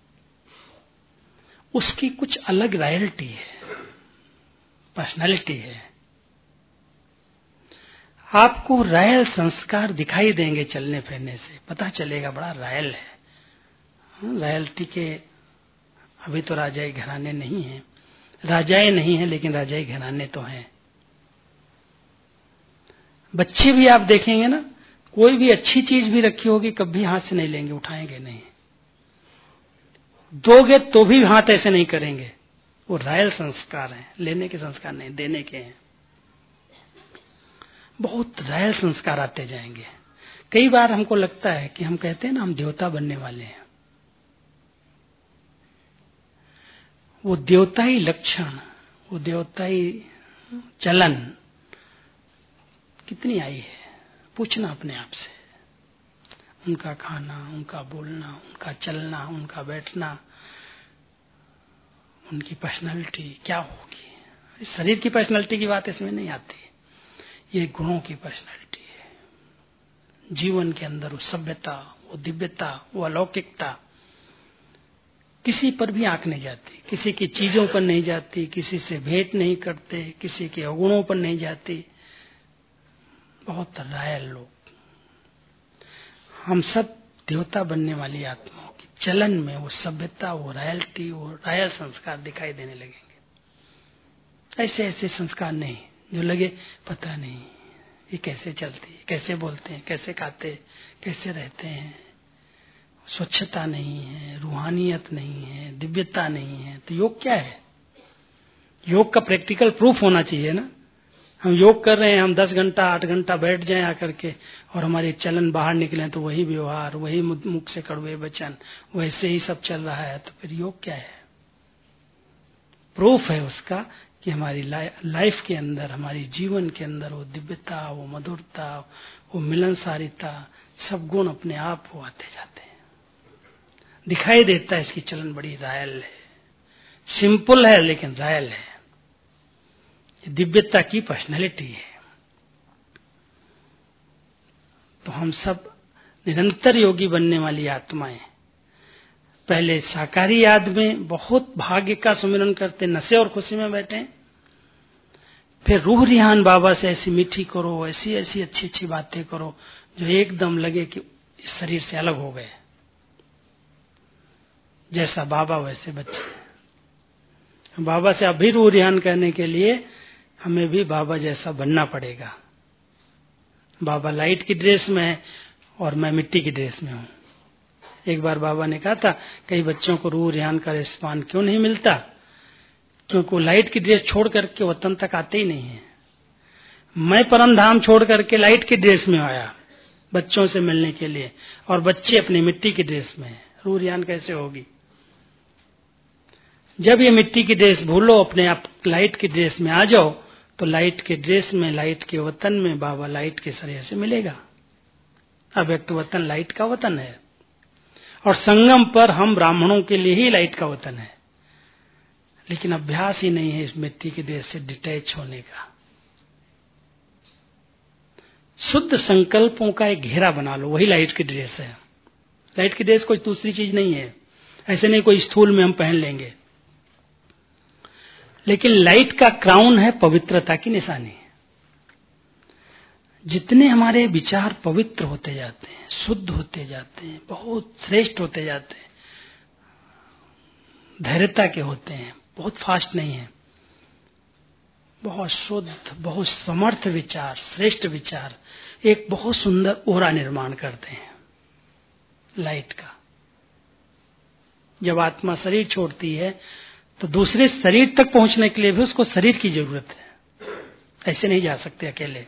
उसकी कुछ अलग रॉयल्टी है, पर्सनालिटी है। आपको रॉयल संस्कार दिखाई देंगे चलने फिरने से, पता चलेगा बड़ा रॉयल है। रॉयल्टी के अभी तो राजाई घराने नहीं है, राजाएं नहीं है, लेकिन राजाई घराने तो हैं। बच्चे भी आप देखेंगे ना, कोई भी अच्छी चीज भी रखी होगी कभी हाथ से नहीं लेंगे, उठाएंगे नहीं, दोगे तो भी हाथ ऐसे नहीं करेंगे। वो रॉयल संस्कार हैं, लेने के संस्कार नहीं, देने के हैं। बहुत रॉयल संस्कार आते जाएंगे। कई बार हमको लगता है कि हम कहते हैं ना हम देवता बनने वाले हैं, वो देवताई लक्षण, वो देवताई चलन कितनी आई है, पूछना अपने आप से। उनका खाना, उनका बोलना, उनका चलना, उनका बैठना, उनकी पर्सनालिटी क्या होगी। इस शरीर की पर्सनालिटी की बात इसमें नहीं आती, ये गुणों की पर्सनालिटी है। जीवन के अंदर वो सभ्यता, वो दिव्यता, वो अलौकिकता किसी पर भी आंख नहीं जाती, किसी की चीजों पर नहीं जाती, किसी से भेंट नहीं करते, किसी के अवगुणों पर नहीं जाती। बहुत रॉयल लोग, हम सब देवता बनने वाली आत्माओं की चलन में वो सभ्यता, वो रॉयल्टी, वो रॉयल संस्कार दिखाई देने लगेंगे। ऐसे ऐसे संस्कार नहीं जो लगे पता नहीं ये कैसे चलती, कैसे बोलते हैं, कैसे खाते, कैसे रहते हैं। स्वच्छता नहीं है, रूहानियत नहीं है, दिव्यता नहीं है, तो योग क्या है? योग का प्रैक्टिकल प्रूफ होना चाहिए ना। हम योग कर रहे हैं, हम 10 घंटा 8 घंटा बैठ जाएं आकर के और हमारे चलन बाहर निकले तो वही व्यवहार, वही मुख से कड़वे वचन, वैसे ही सब चल रहा है, तो फिर योग क्या है? प्रूफ है उसका कि हमारी लाइफ के अंदर, हमारी जीवन के अंदर वो दिव्यता, वो मधुरता, वो मिलनसारिता, सब गुण अपने आप वो आते जाते हैं, दिखाई देता है। इसकी चलन बड़ी रॉयल है, सिंपल है लेकिन रॉयल है, दिव्यता की पर्सनैलिटी है। तो हम सब निरंतर योगी बनने वाली आत्माएं, पहले साकारी याद में बहुत भाग्य का सुमिरन करते, नशे और खुशी में बैठे, फिर रूह रिहान बाबा से ऐसी मीठी करो, ऐसी ऐसी अच्छी अच्छी बातें करो जो एकदम लगे कि इस शरीर से अलग हो गए। जैसा बाबा वैसे बच्चे। बाबा से अभी रूह रिहान करने के लिए हमें भी बाबा जैसा बनना पड़ेगा। बाबा लाइट की ड्रेस में है और मैं मिट्टी की ड्रेस में हूं। एक बार बाबा ने कहा था, कई बच्चों को रूह रिहान का रिस्पान क्यों नहीं मिलता? क्योंकि वो लाइट की ड्रेस छोड़ करके वतन तक आते ही नहीं है। मैं परम धाम छोड़ करके लाइट की ड्रेस में आया बच्चों से मिलने के लिए, और बच्चे अपनी मिट्टी की ड्रेस में हैं। रूह रिहान कैसे होगी? जब ये मिट्टी की ड्रेस भूलो, अपने आप लाइट की ड्रेस में आ जाओ, तो लाइट के ड्रेस में, लाइट के वतन में बाबा लाइट के शरीर से मिलेगा। अव्यक्त वतन लाइट का वतन है, और संगम पर हम ब्राह्मणों के लिए ही लाइट का वतन है। लेकिन अभ्यास ही नहीं है इस मिट्टी के देश से डिटैच होने का। शुद्ध संकल्पों का एक घेरा बना लो, वही लाइट की ड्रेस है। लाइट की ड्रेस कोई दूसरी चीज नहीं है। ऐसे नहीं कोई स्थूल में हम पहन लेंगे, लेकिन लाइट का क्राउन है पवित्रता की निशानी। जितने हमारे विचार पवित्र होते जाते हैं, शुद्ध होते जाते हैं, बहुत श्रेष्ठ होते जाते हैं, धैर्यता के होते हैं, बहुत फास्ट नहीं है, बहुत शुद्ध, बहुत समर्थ विचार, श्रेष्ठ विचार एक बहुत सुंदर ओरा निर्माण करते हैं लाइट का। जब आत्मा शरीर छोड़ती है तो दूसरे शरीर तक पहुंचने के लिए भी उसको शरीर की जरूरत है। ऐसे नहीं जा सकते अकेले।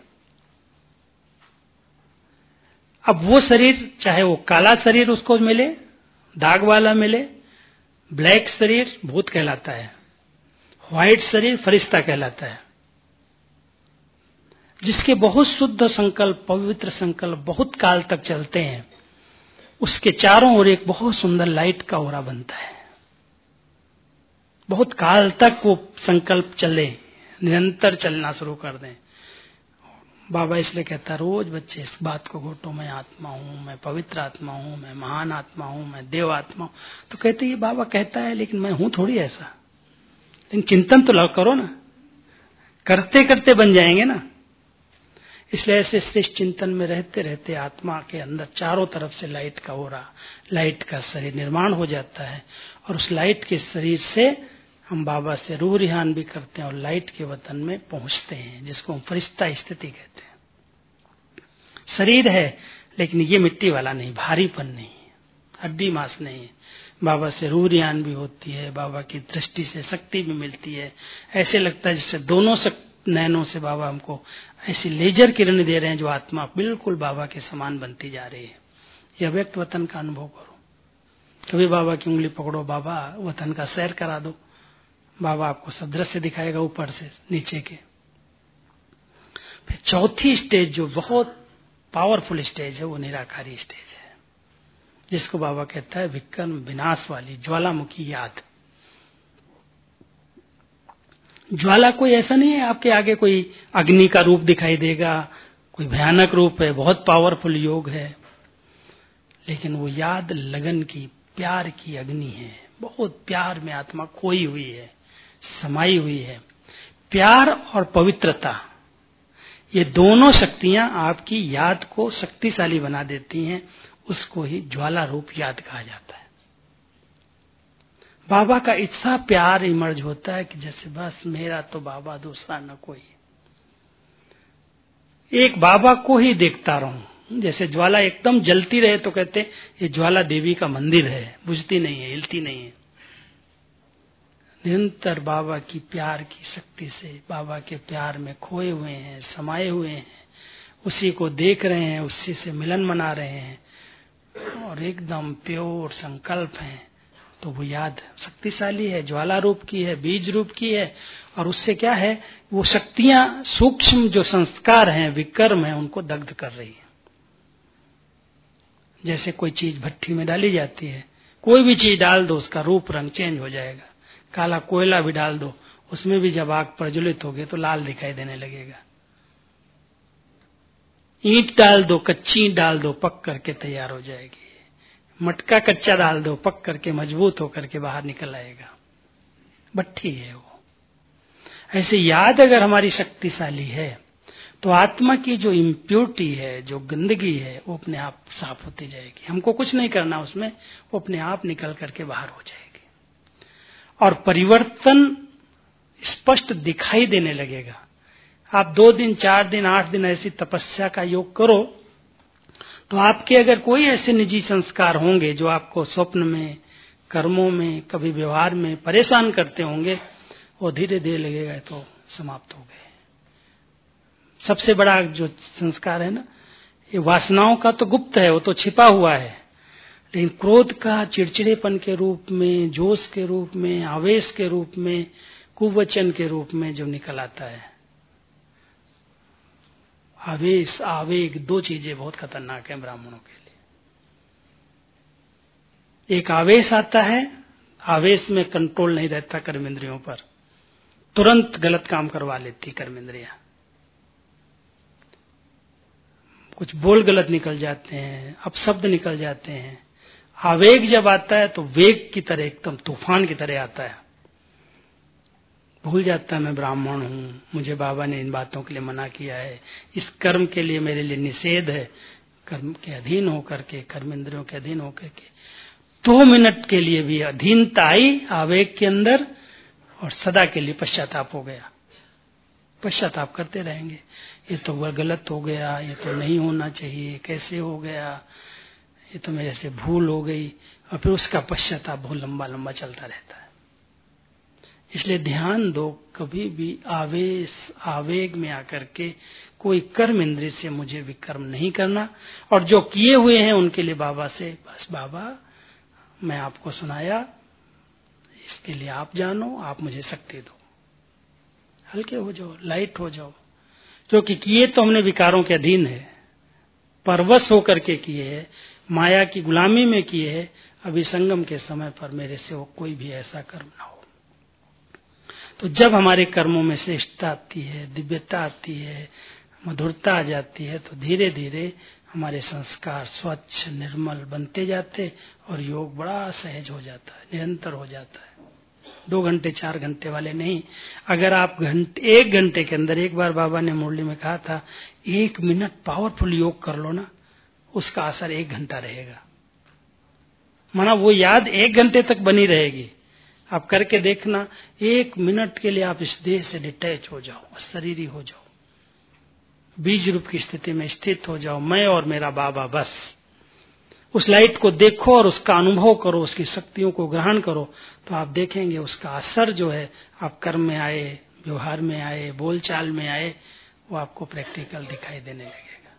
अब वो शरीर, चाहे वो काला शरीर उसको मिले, दाग वाला मिले, ब्लैक शरीर भूत कहलाता है, व्हाइट शरीर फरिश्ता कहलाता है। जिसके बहुत शुद्ध संकल्प, पवित्र संकल्प बहुत काल तक चलते हैं, उसके चारों ओर एक बहुत सुंदर लाइट का ओरा बनता है। बहुत काल तक वो संकल्प चले, निरंतर चलना शुरू कर दें। बाबा इसलिए कहता, रोज बच्चे इस बात को घोटो, मैं आत्मा हूं, मैं पवित्र आत्मा हूं, मैं महान आत्मा हूं, मैं देव आत्मा हूं। तो कहते ये बाबा कहता है, लेकिन मैं हूं थोड़ी ऐसा। लेकिन चिंतन तो करो ना, करते करते बन जाएंगे ना। इसलिए ऐसे श्रेष्ठ चिंतन में रहते रहते आत्मा के अंदर चारों तरफ से लाइट का ओरा, लाइट का शरीर निर्माण हो जाता है। और उस लाइट के शरीर से हम बाबा से रूह रिहान भी करते हैं और लाइट के वतन में पहुंचते हैं, जिसको हम फरिश्ता स्थिति कहते हैं। शरीर है, लेकिन ये मिट्टी वाला नहीं, भारीपन नहीं, हड्डी मांस नहीं। बाबा से रूह रिहान भी होती है, बाबा की दृष्टि से शक्ति भी मिलती है। ऐसे लगता है जैसे दोनों नैनों से बाबा हमको ऐसी लेजर किरण दे रहे हैं, जो आत्मा बिल्कुल बाबा के समान बनती जा रही है। यह अव्यक्त वतन का अनुभव करो। कभी बाबा की उंगली पकड़ो, बाबा वतन का सैर करा दो, बाबा आपको सब दृश्य दिखाएगा ऊपर से नीचे के। फिर चौथी स्टेज जो बहुत पावरफुल स्टेज है, वो निराकारी स्टेज है, जिसको बाबा कहता है विक्रम विनाश वाली ज्वालामुखी याद। ज्वाला कोई ऐसा नहीं है आपके आगे कोई अग्नि का रूप दिखाई देगा, कोई भयानक रूप है, बहुत पावरफुल योग है, लेकिन वो याद लगन की, प्यार की अग्नि है। बहुत प्यार में आत्मा खोई हुई है, समाई हुई है। प्यार और पवित्रता, ये दोनों शक्तियां आपकी याद को शक्तिशाली बना देती हैं। उसको ही ज्वाला रूप याद कहा जाता है। बाबा का इतना प्यार इमर्ज होता है कि जैसे बस मेरा तो बाबा, दूसरा न कोई, एक बाबा को ही देखता रहूं। जैसे ज्वाला एकदम जलती रहे तो कहते ये ज्वाला देवी का मंदिर है, बुझती नहीं है, हिलती नहीं है। निरंतर बाबा की प्यार की शक्ति से, बाबा के प्यार में खोए हुए हैं, समाये हुए हैं, उसी को देख रहे हैं, उसी से मिलन मना रहे हैं, और एकदम प्योर संकल्प है। तो वो याद शक्तिशाली है, ज्वाला रूप की है, बीज रूप की है। और उससे क्या है, वो शक्तियां सूक्ष्म जो संस्कार हैं, विकर्म है, उनको दग्ध कर रही है। जैसे कोई चीज भट्टी में डाली जाती है, कोई भी चीज डाल दो उसका रूप रंग चेंज हो जाएगा। काला कोयला भी डाल दो, उसमें भी जब आग प्रज्वलित होगी तो लाल दिखाई देने लगेगा। ईंट डाल दो, कच्ची ईंट डाल दो, पक करके तैयार हो जाएगी। मटका कच्चा डाल दो, पक करके मजबूत होकर के बाहर निकल आएगा। भट्टी है वो। ऐसे याद अगर हमारी शक्तिशाली है तो आत्मा की जो इम्प्योरिटी है, जो गंदगी है, वो अपने आप साफ होती जाएगी। हमको कुछ नहीं करना उसमें, वो अपने आप निकल करके बाहर हो जाएगी और परिवर्तन स्पष्ट दिखाई देने लगेगा। आप 2 दिन, 4 दिन, 8 दिन ऐसी तपस्या का योग करो तो आपके अगर कोई ऐसे निजी संस्कार होंगे जो आपको स्वप्न में, कर्मों में, कभी व्यवहार में परेशान करते होंगे, वो धीरे धीरे लगेगा तो समाप्त हो गए। सबसे बड़ा जो संस्कार है ना, ये वासनाओं का तो गुप्त है, वो तो छिपा हुआ है, लेकिन क्रोध का चिड़चिड़ेपन के रूप में, जोश के रूप में, आवेश के रूप में, कुवचन के रूप में जो निकल आता है। आवेश, आवेग, 2 चीजें बहुत खतरनाक हैं ब्राह्मणों के लिए। एक आवेश आता है, आवेश में कंट्रोल नहीं रहता कर्मेंद्रियों पर, तुरंत गलत काम करवा लेती कर्मेंद्रियां, कुछ बोल गलत निकल जाते हैं, अपशब्द निकल जाते हैं। आवेग जब आता है तो वेग की तरह, एकदम तूफान की तरह आता है। भूल जाता है मैं ब्राह्मण हूं, मुझे बाबा ने इन बातों के लिए मना किया है, इस कर्म के लिए मेरे लिए निषेध है। कर्म के अधीन होकर के, कर्मेंद्रियों के अधीन होकर के 2 मिनट के लिए भी अधीनता आई आवेग के अंदर और सदा के लिए पश्चाताप हो गया। पश्चाताप करते रहेंगे, ये तो गलत हो गया, ये तो नहीं होना चाहिए, कैसे हो गया, ये तो मेरे से भूल हो गई, और फिर उसका पश्चाताप बहुत लंबा लंबा चलता रहता है। इसलिए ध्यान दो, कभी भी आवेश, आवेग में आकर के कोई कर्म इंद्रिय से मुझे विकर्म नहीं करना, और जो किए हुए हैं उनके लिए बाबा से, बस बाबा मैं आपको सुनाया, इसके लिए आप जानो, आप मुझे शक्ति दो। हल्के हो जाओ, लाइट हो जाओ, क्योंकि किए तो हमने विकारों के अधीन है, परवश होकर के किए है, माया की गुलामी में किए है। अभी संगम के समय पर मेरे से वो कोई भी ऐसा कर्म ना हो। तो जब हमारे कर्मों में श्रेष्ठता आती है, दिव्यता आती है, मधुरता आ जाती है, तो धीरे धीरे हमारे संस्कार स्वच्छ निर्मल बनते जाते और योग बड़ा सहज हो जाता है, निरंतर हो जाता है। 2 घंटे 4 घंटे वाले नहीं। अगर आप 1 घंटे के अंदर, एक बार बाबा ने मुरली में कहा था, 1 मिनट पावरफुल योग कर लो ना, उसका असर 1 घंटा रहेगा। माना वो याद 1 घंटे तक बनी रहेगी। आप करके देखना, 1 मिनट के लिए आप इस देह से डिटैच हो जाओ, अशरीरी हो जाओ, बीज रूप की स्थिति में स्थित हो जाओ, मैं और मेरा बाबा बस। उस लाइट को देखो और उसका अनुभव करो, उसकी शक्तियों को ग्रहण करो, तो आप देखेंगे उसका असर जो है, आप कर्म में आए, व्यवहार में आए, बोलचाल में आए, वो आपको प्रैक्टिकल दिखाई देने लगेगा।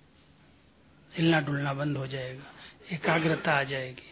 हिलना डुलना बंद हो जाएगा, एकाग्रता आ जाएगी।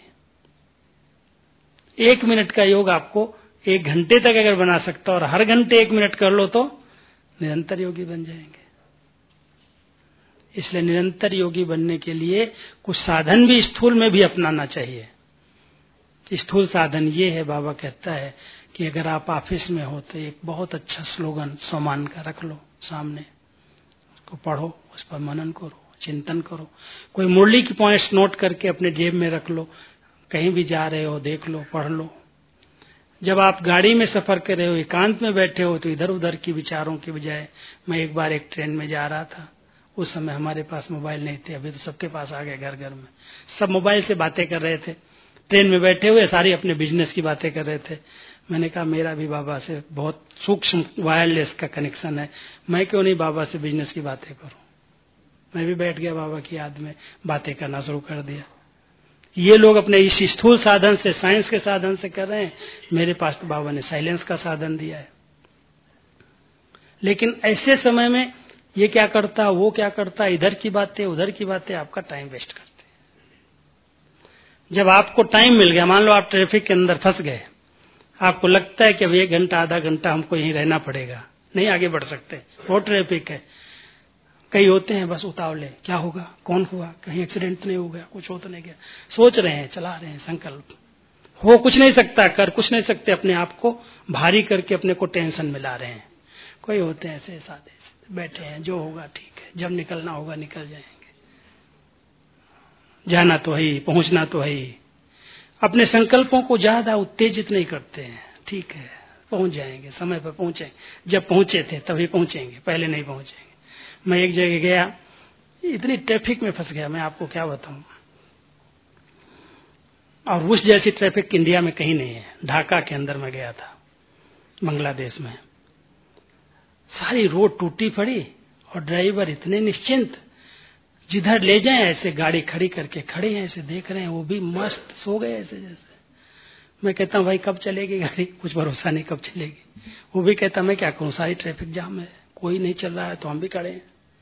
1 मिनट का योग आपको 1 घंटे तक अगर बना सकता और हर घंटे 1 मिनट कर लो तो निरंतर योगी बन जाएंगे। इसलिए निरंतर योगी बनने के लिए कुछ साधन भी स्थूल में भी अपनाना चाहिए। स्थूल साधन ये है, बाबा कहता है कि अगर आप ऑफिस में हो तो एक बहुत अच्छा स्लोगन सोमान का रख लो सामने, उसको पढ़ो, उस पर मनन करो, चिंतन करो। कोई मुरली की पॉइंट्स नोट करके अपने जेब में रख लो, कहीं भी जा रहे हो देख लो, पढ़ लो। जब आप गाड़ी में सफर कर रहे हो, एकांत में बैठे हो, तो इधर उधर की विचारों की बजाय, मैं एक बार एक ट्रेन में जा रहा था, उस समय हमारे पास मोबाइल नहीं थे, अभी तो सबके पास आ गए, घर घर में सब मोबाइल से बातें कर रहे थे। ट्रेन में बैठे हुए सारी अपने बिजनेस की बातें कर रहे थे। मैंने कहा मेरा भी बाबा से बहुत सूक्ष्म वायरलेस का कनेक्शन है, मैं क्यों नहीं बाबा से बिजनेस की बातें करूं। मैं भी बैठ गया, बाबा की याद में बातें करना शुरू कर दिया। ये लोग अपने इस स्थूल साधन से, साइंस के साधन से कर रहे हैं, मेरे पास तो बाबा ने साइलेंस का साधन दिया है। लेकिन ऐसे समय में ये क्या करता, वो क्या करता, इधर की बातें उधर की बातें, आपका टाइम वेस्ट करते। जब आपको टाइम मिल गया, मान लो आप ट्रैफिक के अंदर फंस गए, आपको लगता है कि अब 1 घंटा आधा घंटा हमको यहीं रहना पड़ेगा, नहीं आगे बढ़ सकते, बहुत ट्रैफिक है। कई होते हैं बस उतावले, क्या होगा, कौन हुआ, कहीं एक्सीडेंट नहीं हो गया, कुछ हो तो नहीं गया, सोच रहे हैं, चला रहे हैं, संकल्प हो कुछ नहीं सकता, कर कुछ नहीं सकते, अपने आप को भारी करके अपने को टेंशन में ला रहे हैं। कोई होते हैं ऐसे सादे बैठे हैं, जो होगा ठीक है, जब निकलना होगा निकल जाएंगे, जाना तो है ही, पहुंचना तो है ही। अपने संकल्पों को ज्यादा उत्तेजित नहीं करते हैं, ठीक है, पहुंच जाएंगे, समय पर पहुंचेंगे। जब पहुंचे थे तभी पहुंचेंगे, पहले नहीं पहुंचेंगे। मैं एक जगह गया, इतनी ट्रैफिक में फंस गया, मैं आपको क्या बताऊं। और उस जैसी ट्रैफिक इंडिया में कहीं नहीं है। ढाका के अंदर में गया था, बांग्लादेश में। सारी रोड टूटी पड़ी और ड्राइवर इतने निश्चिंत, जिधर ले जाएं ऐसे गाड़ी खड़ी करके खड़े हैं, ऐसे देख रहे हैं, वो भी मस्त सो गए ऐसे जैसे। मैं कहता हूं भाई कब चलेगी गाड़ी, कुछ भरोसा नहीं कब चलेगी। वो भी कहता मैं क्या करूं, सारी ट्रैफिक जाम है, कोई नहीं चल रहा है तो हम भी खड़े हैं।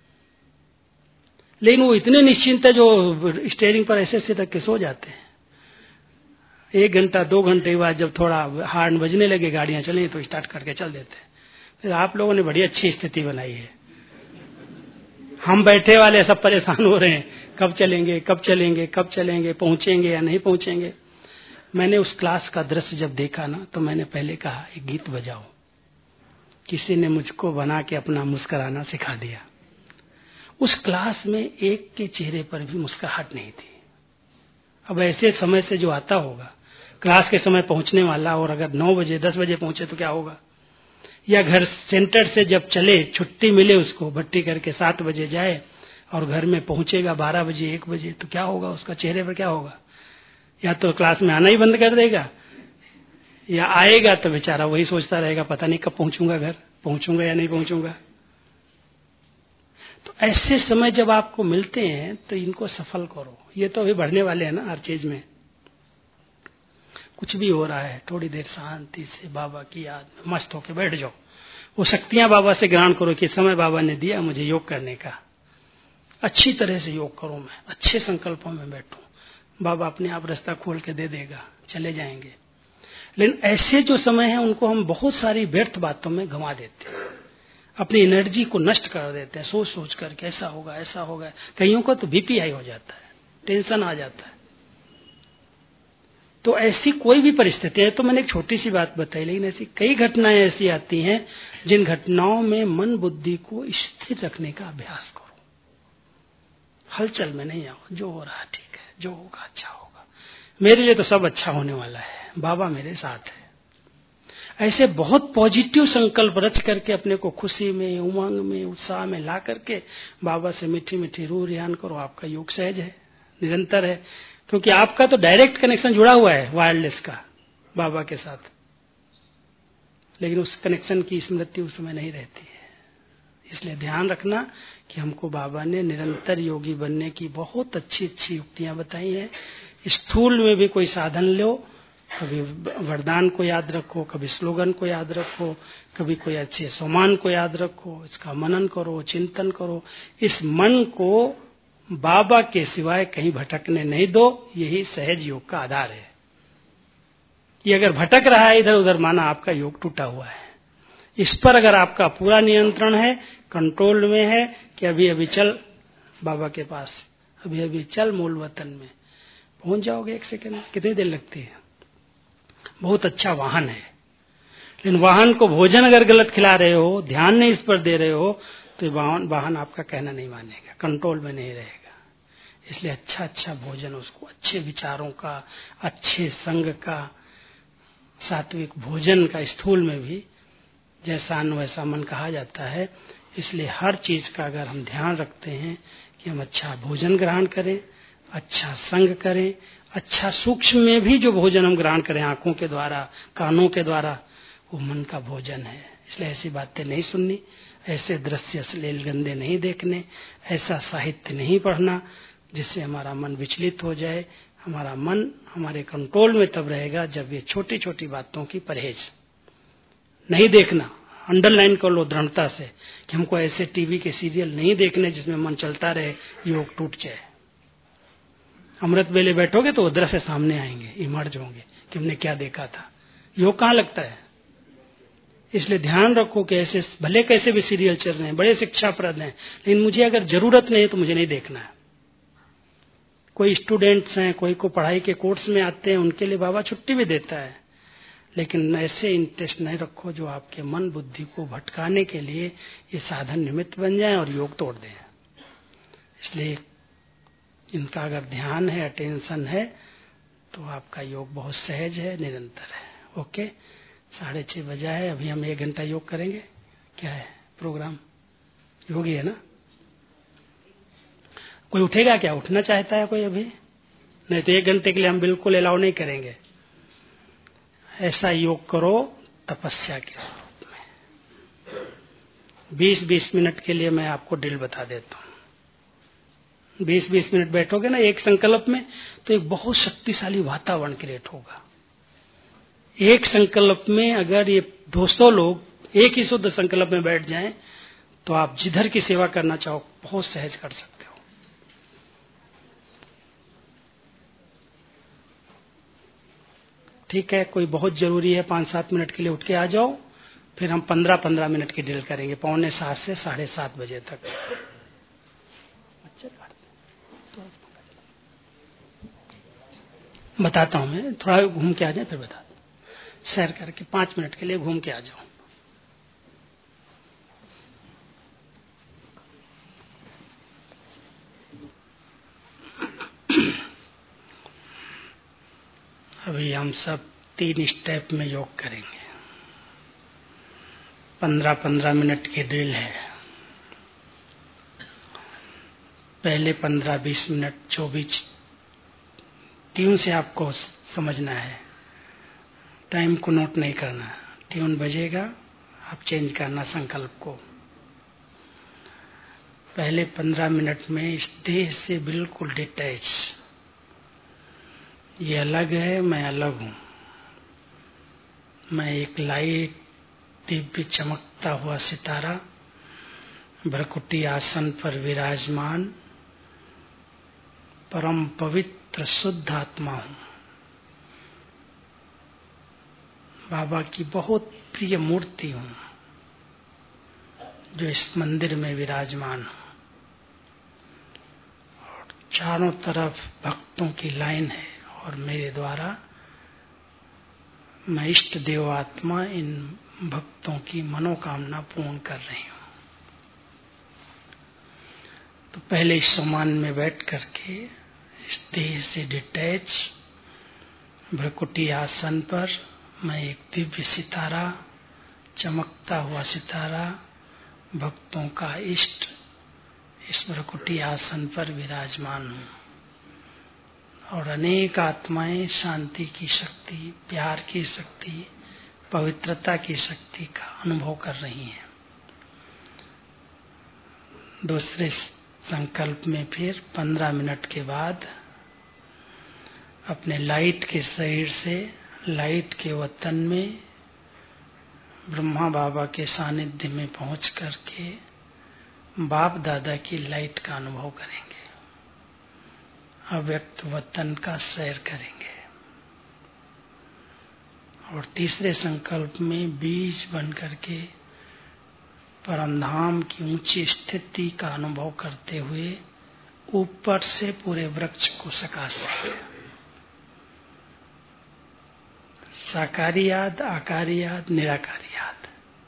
लेकिन वो इतने निश्चिंत है जो स्टीयरिंग पर ऐसे ऐसे रख के सो जाते हैं। 1 घंटा 2 घंटे बाद जब थोड़ा हार्न बजने लगे, गाड़ियां चलें तो स्टार्ट करके चल देते हैं। फिर आप लोगों ने बड़ी अच्छी स्थिति बनाई है। हम बैठे वाले सब परेशान हो रहे हैं, कब चलेंगे कब चलेंगे कब चलेंगे, पहुंचेंगे या नहीं पहुंचेंगे। मैंने उस क्लास का दृश्य जब देखा ना, तो मैंने पहले कहा एक गीत बजाओ। किसी ने मुझको बना के अपना मुस्कुराना सिखा दिया। उस क्लास में एक के चेहरे पर भी मुस्कुराहट नहीं थी। अब ऐसे समय से जो आता होगा, क्लास के समय पहुंचने वाला, और अगर 9 बजे 10 बजे पहुंचे तो क्या होगा। या घर सेंटर से जब चले, छुट्टी मिले उसको भट्टी करके 7 बजे जाए और घर में पहुंचेगा 12 बजे 1 बजे, तो क्या होगा, उसका चेहरे पर क्या होगा। या तो क्लास में आना ही बंद कर देगा, या आएगा तो बेचारा वही सोचता रहेगा पता नहीं कब पहुंचूंगा घर, पहुंचूंगा या नहीं पहुंचूंगा। तो ऐसे समय जब आपको मिलते हैं तो इनको सफल करो। ये तो अभी बढ़ने वाले हैं ना, हर चीज में कुछ भी हो रहा है, थोड़ी देर शांति से बाबा की याद में मस्त होके बैठ जाओ। वो शक्तियां बाबा से ग्रहण करो कि समय बाबा ने दिया मुझे योग करने का, अच्छी तरह से योग करूं, मैं अच्छे संकल्पों में बैठूं, बाबा अपने आप रास्ता खोल के दे देगा, चले जाएंगे। लेकिन ऐसे जो समय है उनको हम बहुत सारी व्यर्थ बातों में गंवा देते हैं, अपनी एनर्जी को नष्ट कर देते हैं, सोच सोच करके ऐसा होगा ऐसा होगा। कईयों को तो बीपी हाई हो जाता है, टेंशन आ जाता है। तो ऐसी कोई भी परिस्थिति है, तो मैंने एक छोटी सी बात बताई, लेकिन ऐसी कई घटनाएं ऐसी आती हैं जिन घटनाओं में मन बुद्धि को स्थिर रखने का अभ्यास करो। हलचल में नहीं आओ, जो हो रहा ठीक है, जो होगा अच्छा होगा, मेरे लिए तो सब अच्छा होने वाला है, बाबा मेरे साथ है। ऐसे बहुत पॉजिटिव संकल्प रच करके अपने को खुशी में, उमंग में, उत्साह में ला करके बाबा से मीठी मीठी रूह रियान करो। आपका योग सहज है, निरंतर है, क्योंकि आपका तो डायरेक्ट कनेक्शन जुड़ा हुआ है वायरलेस का बाबा के साथ। लेकिन उस कनेक्शन की स्मृति उस समय नहीं रहती है। इसलिए ध्यान रखना कि हमको बाबा ने निरंतर योगी बनने की बहुत अच्छी अच्छी युक्तियां बताई हैं। स्थूल में भी कोई साधन लो, कभी वरदान को याद रखो, कभी स्लोगन को याद रखो, कभी कोई अच्छे सोमान को याद रखो, इसका मनन करो, चिंतन करो। इस मन को बाबा के सिवाय कहीं भटकने नहीं दो, यही सहज योग का आधार है। ये अगर भटक रहा है इधर उधर, माना आपका योग टूटा हुआ है। इस पर अगर आपका पूरा नियंत्रण है, कंट्रोल में है कि अभी अभी चल बाबा के पास, अभी अभी चल मूल वतन में, पहुंच जाओगे 1 सेकंड में। कितनी देर लगती है। बहुत अच्छा वाहन है, लेकिन वाहन को भोजन अगर गलत खिला रहे हो, ध्यान नहीं इस पर दे रहे हो, तो वाहन आपका कहना नहीं मानेगा, कंट्रोल में नहीं रहेगा। इसलिए अच्छा अच्छा भोजन, उसको अच्छे विचारों का, अच्छे संग का, सात्विक भोजन का, स्थूल में भी जैसा अन्न वैसा मन कहा जाता है। इसलिए हर चीज का अगर हम ध्यान रखते हैं कि हम अच्छा भोजन ग्रहण करें, अच्छा संग करें, अच्छा सूक्ष्म में भी जो भोजन हम ग्रहण करें आंखों के द्वारा, कानों के द्वारा, वो मन का भोजन है। इसलिए ऐसी बातें नहीं सुननी, ऐसे दृश्य अश्लील गंदे नहीं देखने, ऐसा साहित्य नहीं पढ़ना जिससे हमारा मन विचलित हो जाए। हमारा मन हमारे कंट्रोल में तब रहेगा जब ये छोटी छोटी बातों की परहेज नहीं देखना। अंडरलाइन कर लो दृढ़ता से कि हमको ऐसे टीवी के सीरियल नहीं देखने जिसमें मन चलता रहे, योग टूट जाए। अमृत वेले बैठोगे तो वो दृश्य सामने आएंगे, इमर्ज होंगे कि हमने क्या देखा था। योग कहाँ लगता है। इसलिए ध्यान रखो कि ऐसे भले कैसे भी सीरियल चल रहे हैं, बड़े शिक्षाप्रद हैं, लेकिन मुझे अगर जरूरत नहीं है तो मुझे नहीं देखना है। कोई स्टूडेंट्स हैं, कोई को पढ़ाई के कोर्स में आते हैं, उनके लिए बाबा छुट्टी भी देता है, लेकिन ऐसे इंटरेस्ट नहीं रखो जो आपके मन बुद्धि को भटकाने के लिए ये साधन निमित्त बन जाए और योग तोड़ दें। इसलिए इनका अगर ध्यान है, अटेंशन है, तो आपका योग बहुत सहज है, निरंतर है। ओके, 6:30 बजा है, अभी हम 1 घंटा योग करेंगे। क्या है प्रोग्राम? योगी है ना? कोई उठेगा क्या? उठना चाहता है कोई अभी? नहीं तो 1 घंटे के लिए हम बिल्कुल अलाउ नहीं करेंगे। ऐसा योग करो तपस्या के स्वरूप में। 20-20 मिनट के लिए मैं आपको ड्रिल बता देता हूँ। 20-20 मिनट बैठोगे ना एक संकल्प में, तो एक बहुत शक्तिशाली वातावरण क्रिएट होगा। एक संकल्प में अगर ये 200 लोग एक ही शुद्ध संकल्प में बैठ जाएं, तो आप जिधर की सेवा करना चाहो बहुत सहज कर सकते हो। ठीक है, कोई बहुत जरूरी है 5-7 मिनट के लिए उठ के आ जाओ, फिर हम 15-15 मिनट की ड्रिल करेंगे 6:45 से 7:30 बजे तक। बताता हूं मैं, थोड़ा घूम के आ जाए फिर बता दो। सैर करके 5 मिनट के लिए घूम के आ जाओ। अभी हम सब 3 स्टेप में योग करेंगे। 15-15 मिनट की ड्रिल है। पहले 15-20 मिनट जो भी ट्यून से आपको समझना है, टाइम को नोट नहीं करना। ट्यून बजेगा, आप चेंज करना संकल्प को। पहले 15 मिनट में इस देह से बिल्कुल डिटैच, ये अलग है, मैं अलग हूं। मैं एक लाइट दिव्य चमकता हुआ सितारा भ्रकुटी आसन पर विराजमान परम पवित्र शुद्ध आत्मा हूं। बाबा की बहुत प्रिय मूर्ति हूं, जो इस मंदिर में विराजमान हूं। और चारों तरफ भक्तों की लाइन है और मेरे द्वारा मैं इष्ट देव आत्मा इन भक्तों की मनोकामना पूर्ण कर रही हूं। तो पहले इस सम्मान में बैठ करके इस देह से डिटैच भ्रकुटी आसन पर मैं एक दिव्य सितारा, चमकता हुआ सितारा, भक्तों का इष्ट, इस भ्रकुटी आसन पर विराजमान हूं। और अनेक आत्माएं शांति की शक्ति, प्यार की शक्ति, पवित्रता की शक्ति का अनुभव कर रही हैं। दूसरे संकल्प में फिर 15 मिनट के बाद अपने लाइट के शरीर से लाइट के वतन में ब्रह्मा बाबा के सानिध्य में पहुंच करके बाप दादा की लाइट का अनुभव करेंगे, अव्यक्त वतन का सैर करेंगे। और तीसरे संकल्प में बीज बन करके परमधाम की ऊंची स्थिति का अनुभव करते हुए ऊपर से पूरे वृक्ष को सकाश देंगे। साकारी याद, आकारी याद, निराकारी याद।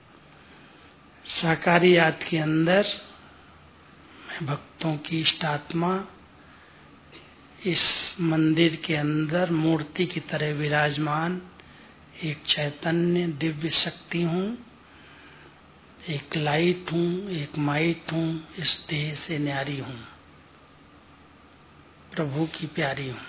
साकारी याद के अंदर मैं भक्तों की इष्ट आत्मा इस मंदिर के अंदर मूर्ति की तरह विराजमान एक चैतन्य दिव्य शक्ति हूं, एक लाइट हूं, एक माइट हूं, इस देह से न्यारी हूं, प्रभु की प्यारी हूं।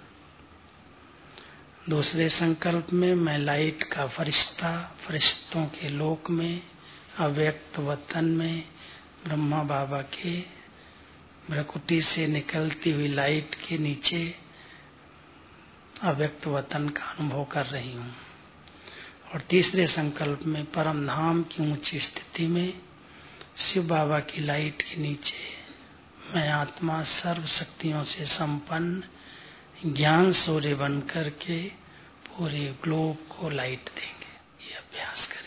दूसरे संकल्प में मैं लाइट का फरिश्ता, फरिश्तों के लोक में, अव्यक्त वतन में ब्रह्मा बाबा के भ्रकुटी से निकलती हुई लाइट के नीचे अव्यक्त वतन का अनुभव कर रही हूं। और तीसरे संकल्प में परम धाम की ऊंची स्थिति में शिव बाबा की लाइट के नीचे मैं आत्मा सर्व शक्तियों से संपन्न ज्ञान सूर्य बन करके पूरे ग्लोब को लाइट देंगे। ये अभ्यास करें।